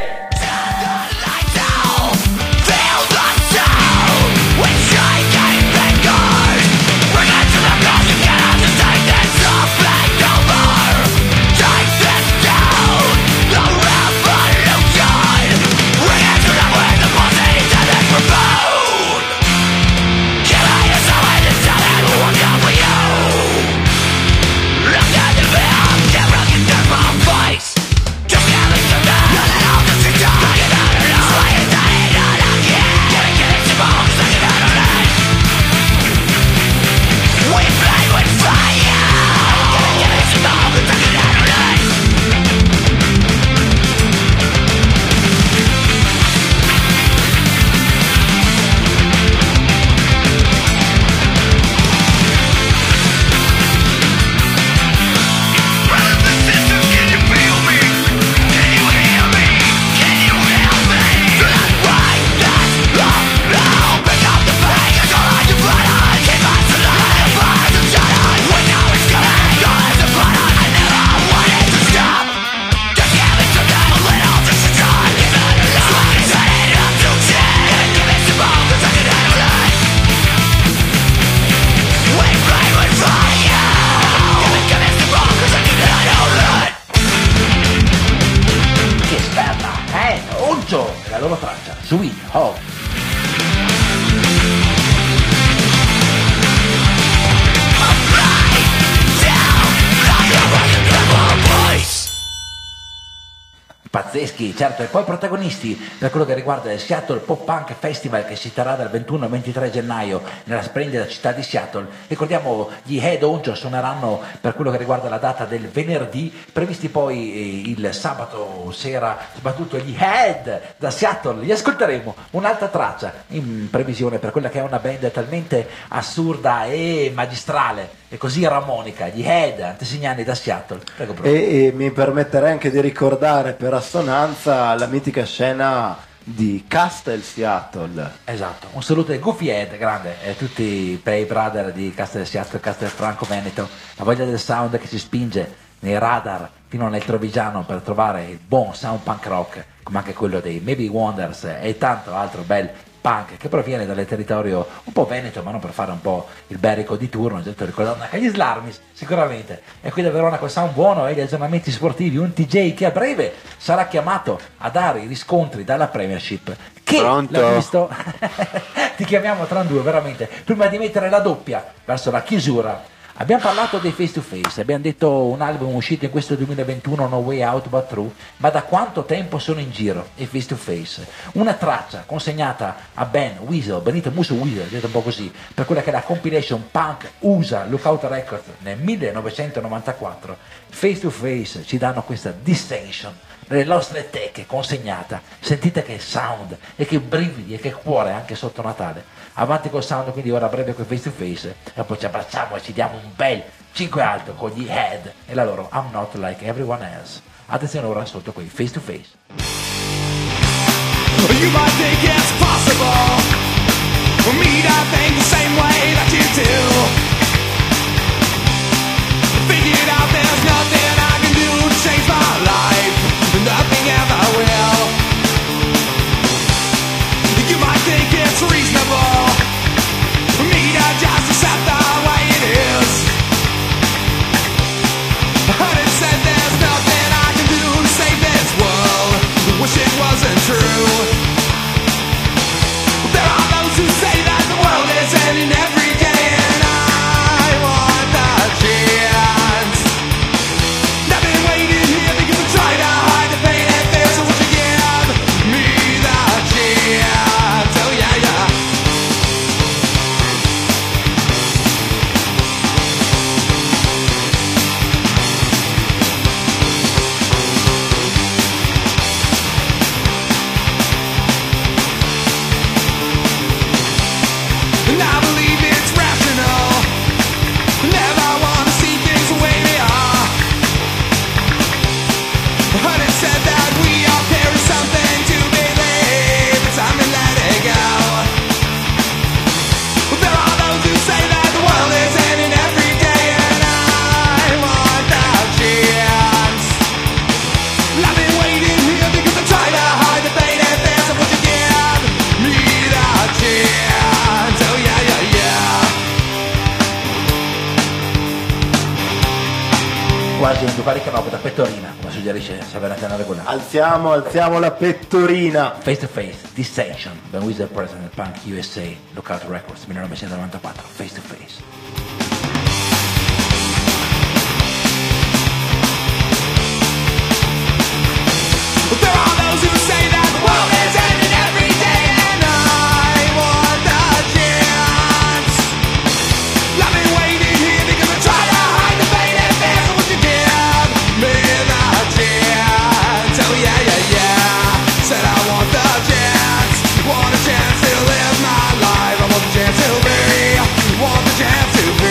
La loro traccia, Sweet Home. pazzeschi, certo, e poi protagonisti per quello che riguarda il Seattle Pop Punk Festival che si terrà dal ventuno al ventitré gennaio nella splendida città di Seattle. Ricordiamo gli Head Honcho suoneranno per quello che riguarda la data del venerdì, previsti poi eh, il sabato sera, soprattutto gli Head da Seattle. Li ascolteremo un'altra traccia in previsione per quella che è una band talmente assurda e magistrale e così armonica, gli Head antesignani da Seattle. Prego, e, e mi permetterei anche di ricordare per assonanza la mitica scena di Castle Seattle. Esatto, un saluto ai Goofy Head, grande, e a tutti i Pay Brother di Castle Seattle, Castel Franco Veneto, la voglia del sound che si spinge nei radar fino nel Trovigiano per trovare il buon sound punk rock, come anche quello dei Maybe Wonders e tanto altro bel punk che proviene dal territorio un po' veneto, ma non per fare un po' il berico di turno, certo, ricordando anche gli Slarmis sicuramente. E qui da Verona col sound buono e gli aggiornamenti sportivi, un T J che a breve sarà chiamato a dare i riscontri dalla Premiership, che Pronto? l'ha visto ti chiamiamo tra due veramente prima di mettere la doppia verso la chiusura. Abbiamo parlato dei Face to Face, abbiamo detto un album uscito in questo duemilaventuno, No Way Out But Through, ma da quanto tempo sono in giro i Face to Face? Una traccia consegnata a Ben Weasel, Benito Musso Weasel, detto un po' così, per quella che è la compilation punk U S A Lookout Records nel millenovecentonovantaquattro. Face to Face ci danno questa dissension nelle nostre teche consegnata, sentite che sound e che brividi e che cuore anche sotto Natale. Avanti col sound, quindi ora a breve con Face to Face e poi ci abbracciamo e ci diamo un bel cinque alto con gli Head e la loro I'm Not Like Everyone Else. Attenzione ora sotto quei Face to Face. You might think it's possible for me to think the same way that you do. Figured out there's nothing I can do to change my life, nothing ever will. You might think it's reasonable for me to just accept the way it is. But it said there's nothing I can do to save this world. Wish it wasn't true. There are those who say that the world is ending every day, and I want the chance. I've been waiting here because I try to hide the pain and fear, so would you give me the chance? Oh yeah, yeah. And I believe it's rational. Never wanna see things the way they are. But it said that we all carry something to believe. It's time to let it go. But there are those who say that the world is ending every day, and I want the chance. I've been waiting here because I try to hide the pain and fear, so would you give me the chance? Oh yeah, yeah, yeah. Quasi un Ducati Canopy da pettorina, come suggerisce Saveratena Regolare. Alziamo, alziamo la pettorina. Face to Face, Dissension, Ben Weasel President, Punk U S A, Lookout Records, millenovecentonovantaquattro, Face to Face. There are those who say that the world is ending every day, and I want the chance. I've been waiting here because I try to hide the pain and fear, so would you give me the chance? Oh yeah, yeah, yeah. Said I want the chance, want a chance to live my life. I want the chance to be, want the chance to be.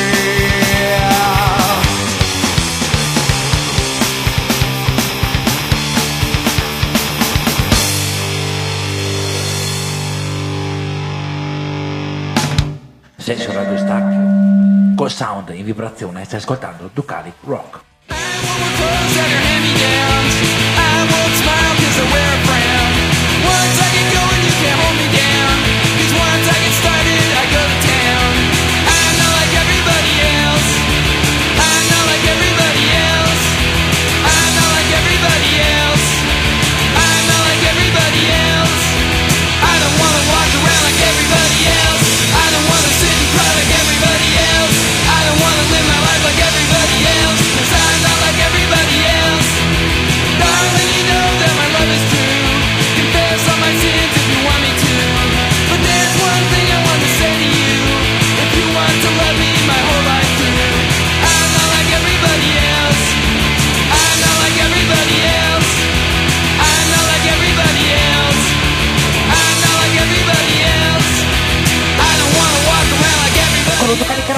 Sei su Radio Stacchio, col sound in vibrazione, stai ascoltando Ducali Rock. Live my life like everybody else, 'cause I'm not like everybody else.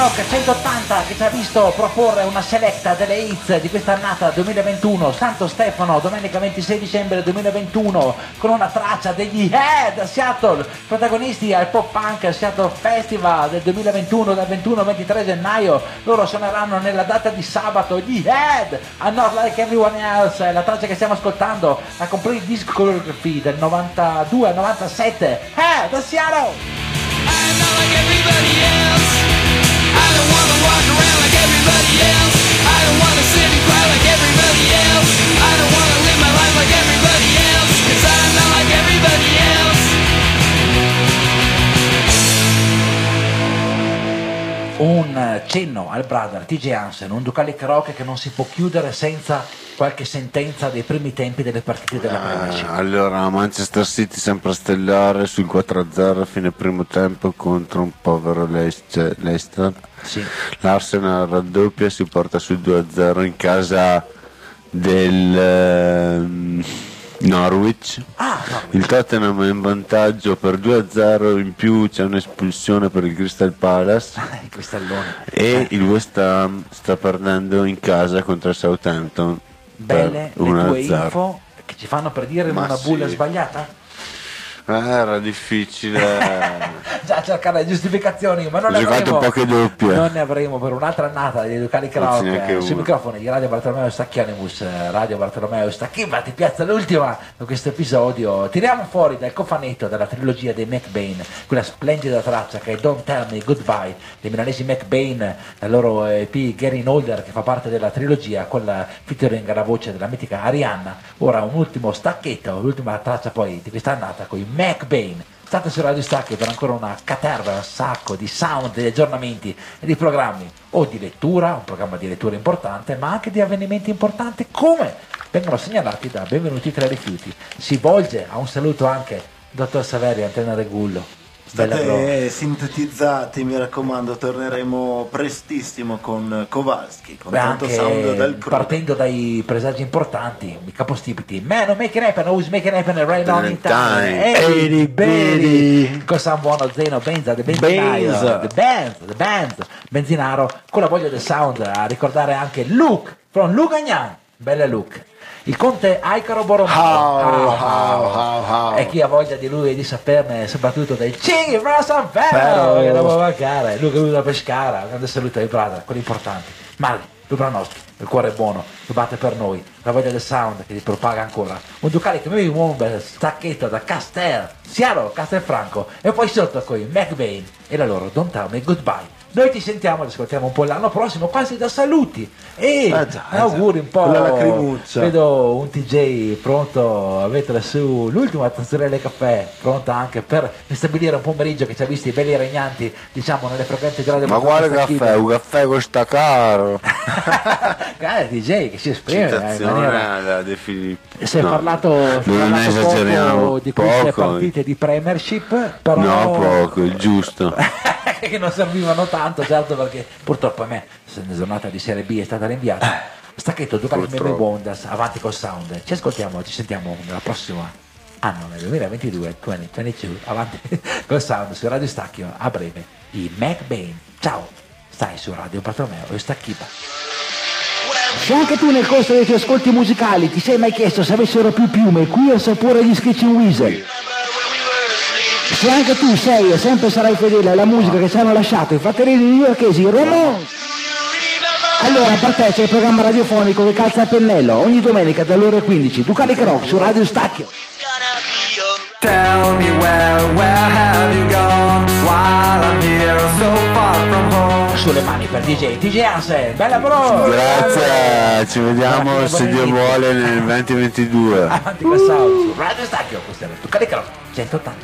Rock centottanta che ci ha visto proporre una selecta delle hits di questa annata duemilaventuno, Santo Stefano, domenica ventisei dicembre duemilaventuno, con una traccia degli Head a Seattle, protagonisti al Pop Punk Seattle Festival del duemilaventuno, dal ventuno al ventitré gennaio. Loro suoneranno nella data di sabato, gli Head a Not Like Everyone Else. La traccia che stiamo ascoltando la complete discography del novantadue al novantasette, Head a Seattle. I'm not like everybody else. I don't wanna walk around like everybody else. I don't wanna sit and cry like everybody else. I don't wanna live my life like everybody else. 'Cause I'm not like everybody else. Un cenno al brother T J Hansen, un Ducalic Rock che non si può chiudere senza qualche sentenza dei primi tempi delle partite della Premiership. Eh, allora, Manchester City sempre stellare sul quattro a zero a fine primo tempo contro un povero Leic- Leicester. Sì. L'Arsenal raddoppia, si porta sul due a zero in casa del ehm, Norwich. Ah, no. Il Tottenham è in vantaggio per due a zero, in più c'è un'espulsione per il Crystal Palace. Il cristallone. E il West Ham sta perdendo in casa contro il Southampton. Belle per le uno a tue zero. info che ci fanno per dire Ma una sì. bulla sbagliata? Eh, era difficile. Già cercare giustificazioni, ma non Ho ne giocato avremo. poche doppie. Non ne avremo per un'altra annata di Ducalic Rock neanche eh, sui uno. microfoni di Radio Bartolomeo Stacchionimus, eh, Radio Bartolomeo Stacchiva ti piazza l'ultima di questo episodio. Tiriamo fuori dal cofanetto della trilogia dei McBain quella splendida traccia che è Don't Tell Me Goodbye dei milanesi McBain, la loro E P Gary Nolder che fa parte della trilogia con la featuring alla voce della mitica Arianna. Ora un ultimo stacchetto, l'ultima traccia poi di questa annata con i McBain. State su Radio Stacchi per ancora una caterva, un sacco di sound, di aggiornamenti e di programmi o di lettura, un programma di lettura importante, ma anche di avvenimenti importanti come vengono segnalati da Benvenuti tra i rifiuti. Si volge a un saluto anche dottor Saverio, Antenna Regullo. Bella bro. State sintetizzati, mi raccomando, torneremo prestissimo con Kowalski, con Beh, tanto anche sound del crudo. partendo dai presagi importanti, i capostipiti. Man, make it happen, always make it happen right on in time. Ehi, belli, con San Buono, Zeno, Benza, The Benzinaio, Benza. The Benz, The Benz, Benzinaro, con la voglia del sound, a ricordare anche Luke, from Lugagnan, bella Luke. Il conte Aicaro Borromeo. How, How, how, how, how. E chi ha voglia di lui e di saperne, soprattutto del Cinghi fra San Ferro, Ferro. che non può mancare. Lui che è venuto da Pescara, un grande saluto ai brother, quelli importanti. Mali, Dubranowski, il cuore è buono, lo batte per noi, la voglia del sound che ti propaga ancora. Un Ducali che mi un bel stacchetto da Castel, Seattle, Castelfranco, e poi sotto con i McBain e la loro Don't Tell Me Goodbye. Noi ti sentiamo, ti ascoltiamo un po' l'anno prossimo, quasi da saluti e Eh già, eh auguri già. un po'. Con la lacrimuccia. Vedo un T J pronto a mettere su l'ultima tazzerella di caffè, pronta anche per ristabilire un pomeriggio che ci ha visti belli regnanti, diciamo, nelle frequenze di Radio Ma quale caffè? Un caffè costa caro. Grande D J che si esprime eh, in Citazione maniera. da De Filippi. Si è No, parlato, si è non parlato esageriamo, poco di queste poco. partite di Premiership, però No, poco, il giusto. che non servivano tanto, certo, perché purtroppo a me la giornata di Serie B è stata rinviata. Stacchetto Ducati Meme Purtroppo. Wonders, avanti col sound. Ci ascoltiamo, ci sentiamo nella prossima anno, nel duemilaventidue, duemilaventidue, avanti col sound su Radio Stacchio, a breve, i McBain. Ciao, stai su Radio Bartolomeo e Stacchipa. Se anche tu nel corso dei tuoi ascolti musicali ti sei mai chiesto se avessero più piume qui al sapore di Sketching Weasel, se anche tu sei e sempre sarai fedele alla musica che ci hanno lasciato i fratelli newyorkesi Ramones, allora partecipa al programma radiofonico che calza a pennello ogni domenica dalle ore quindici, Ducalic Rock su Radio Stacchio. Tell me where, where have you gone while I'm here so far from home? Sulle mani per D J, D J Hansen, bella bro! Grazie, ci vediamo Buona se Dio inizio. vuole nel duemilaventidue. Avanti col sound su Radio Stacchio, questo è Ducalic Rock centottanta.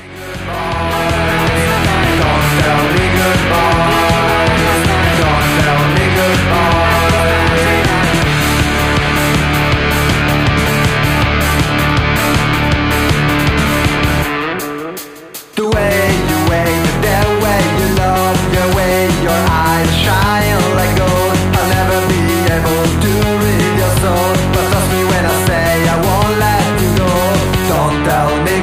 Don't tell me goodbye. Don't tell me goodbye. The way you wait, the way you love, the way your eyes shine like gold. I'll never be able to read your soul, but trust me when I say I won't let you go. Don't tell me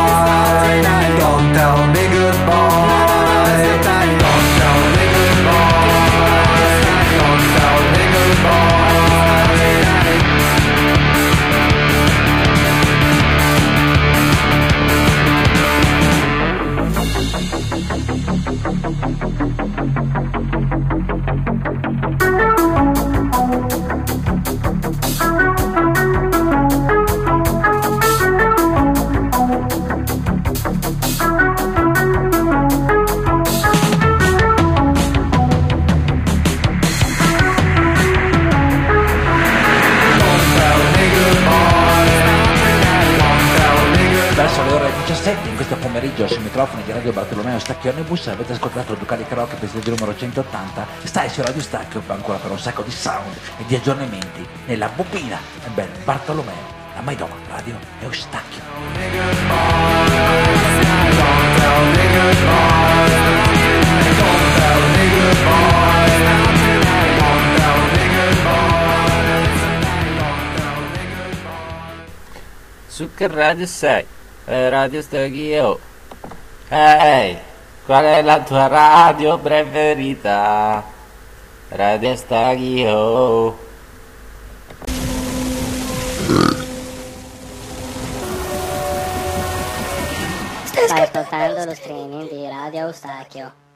goodbye. Don't tell me goodbye. Don't tell me goodbye. pomeriggio sui microfoni di Radio Bartolomeo Stacchio Omnibus. Avete ascoltato Ducali Rock, episodio numero centottanta. Stai su Radio Stacchio ancora per un sacco di sound e di aggiornamenti nella bobina. Ebbene, Bartolomeo, a mai dopo Radio Eustachio. Su che radio sei? Eh, Radio Stachio. Ehi, qual è la tua radio preferita? Radio Stachio. Stai ascoltando lo streaming di Radio Eustachio.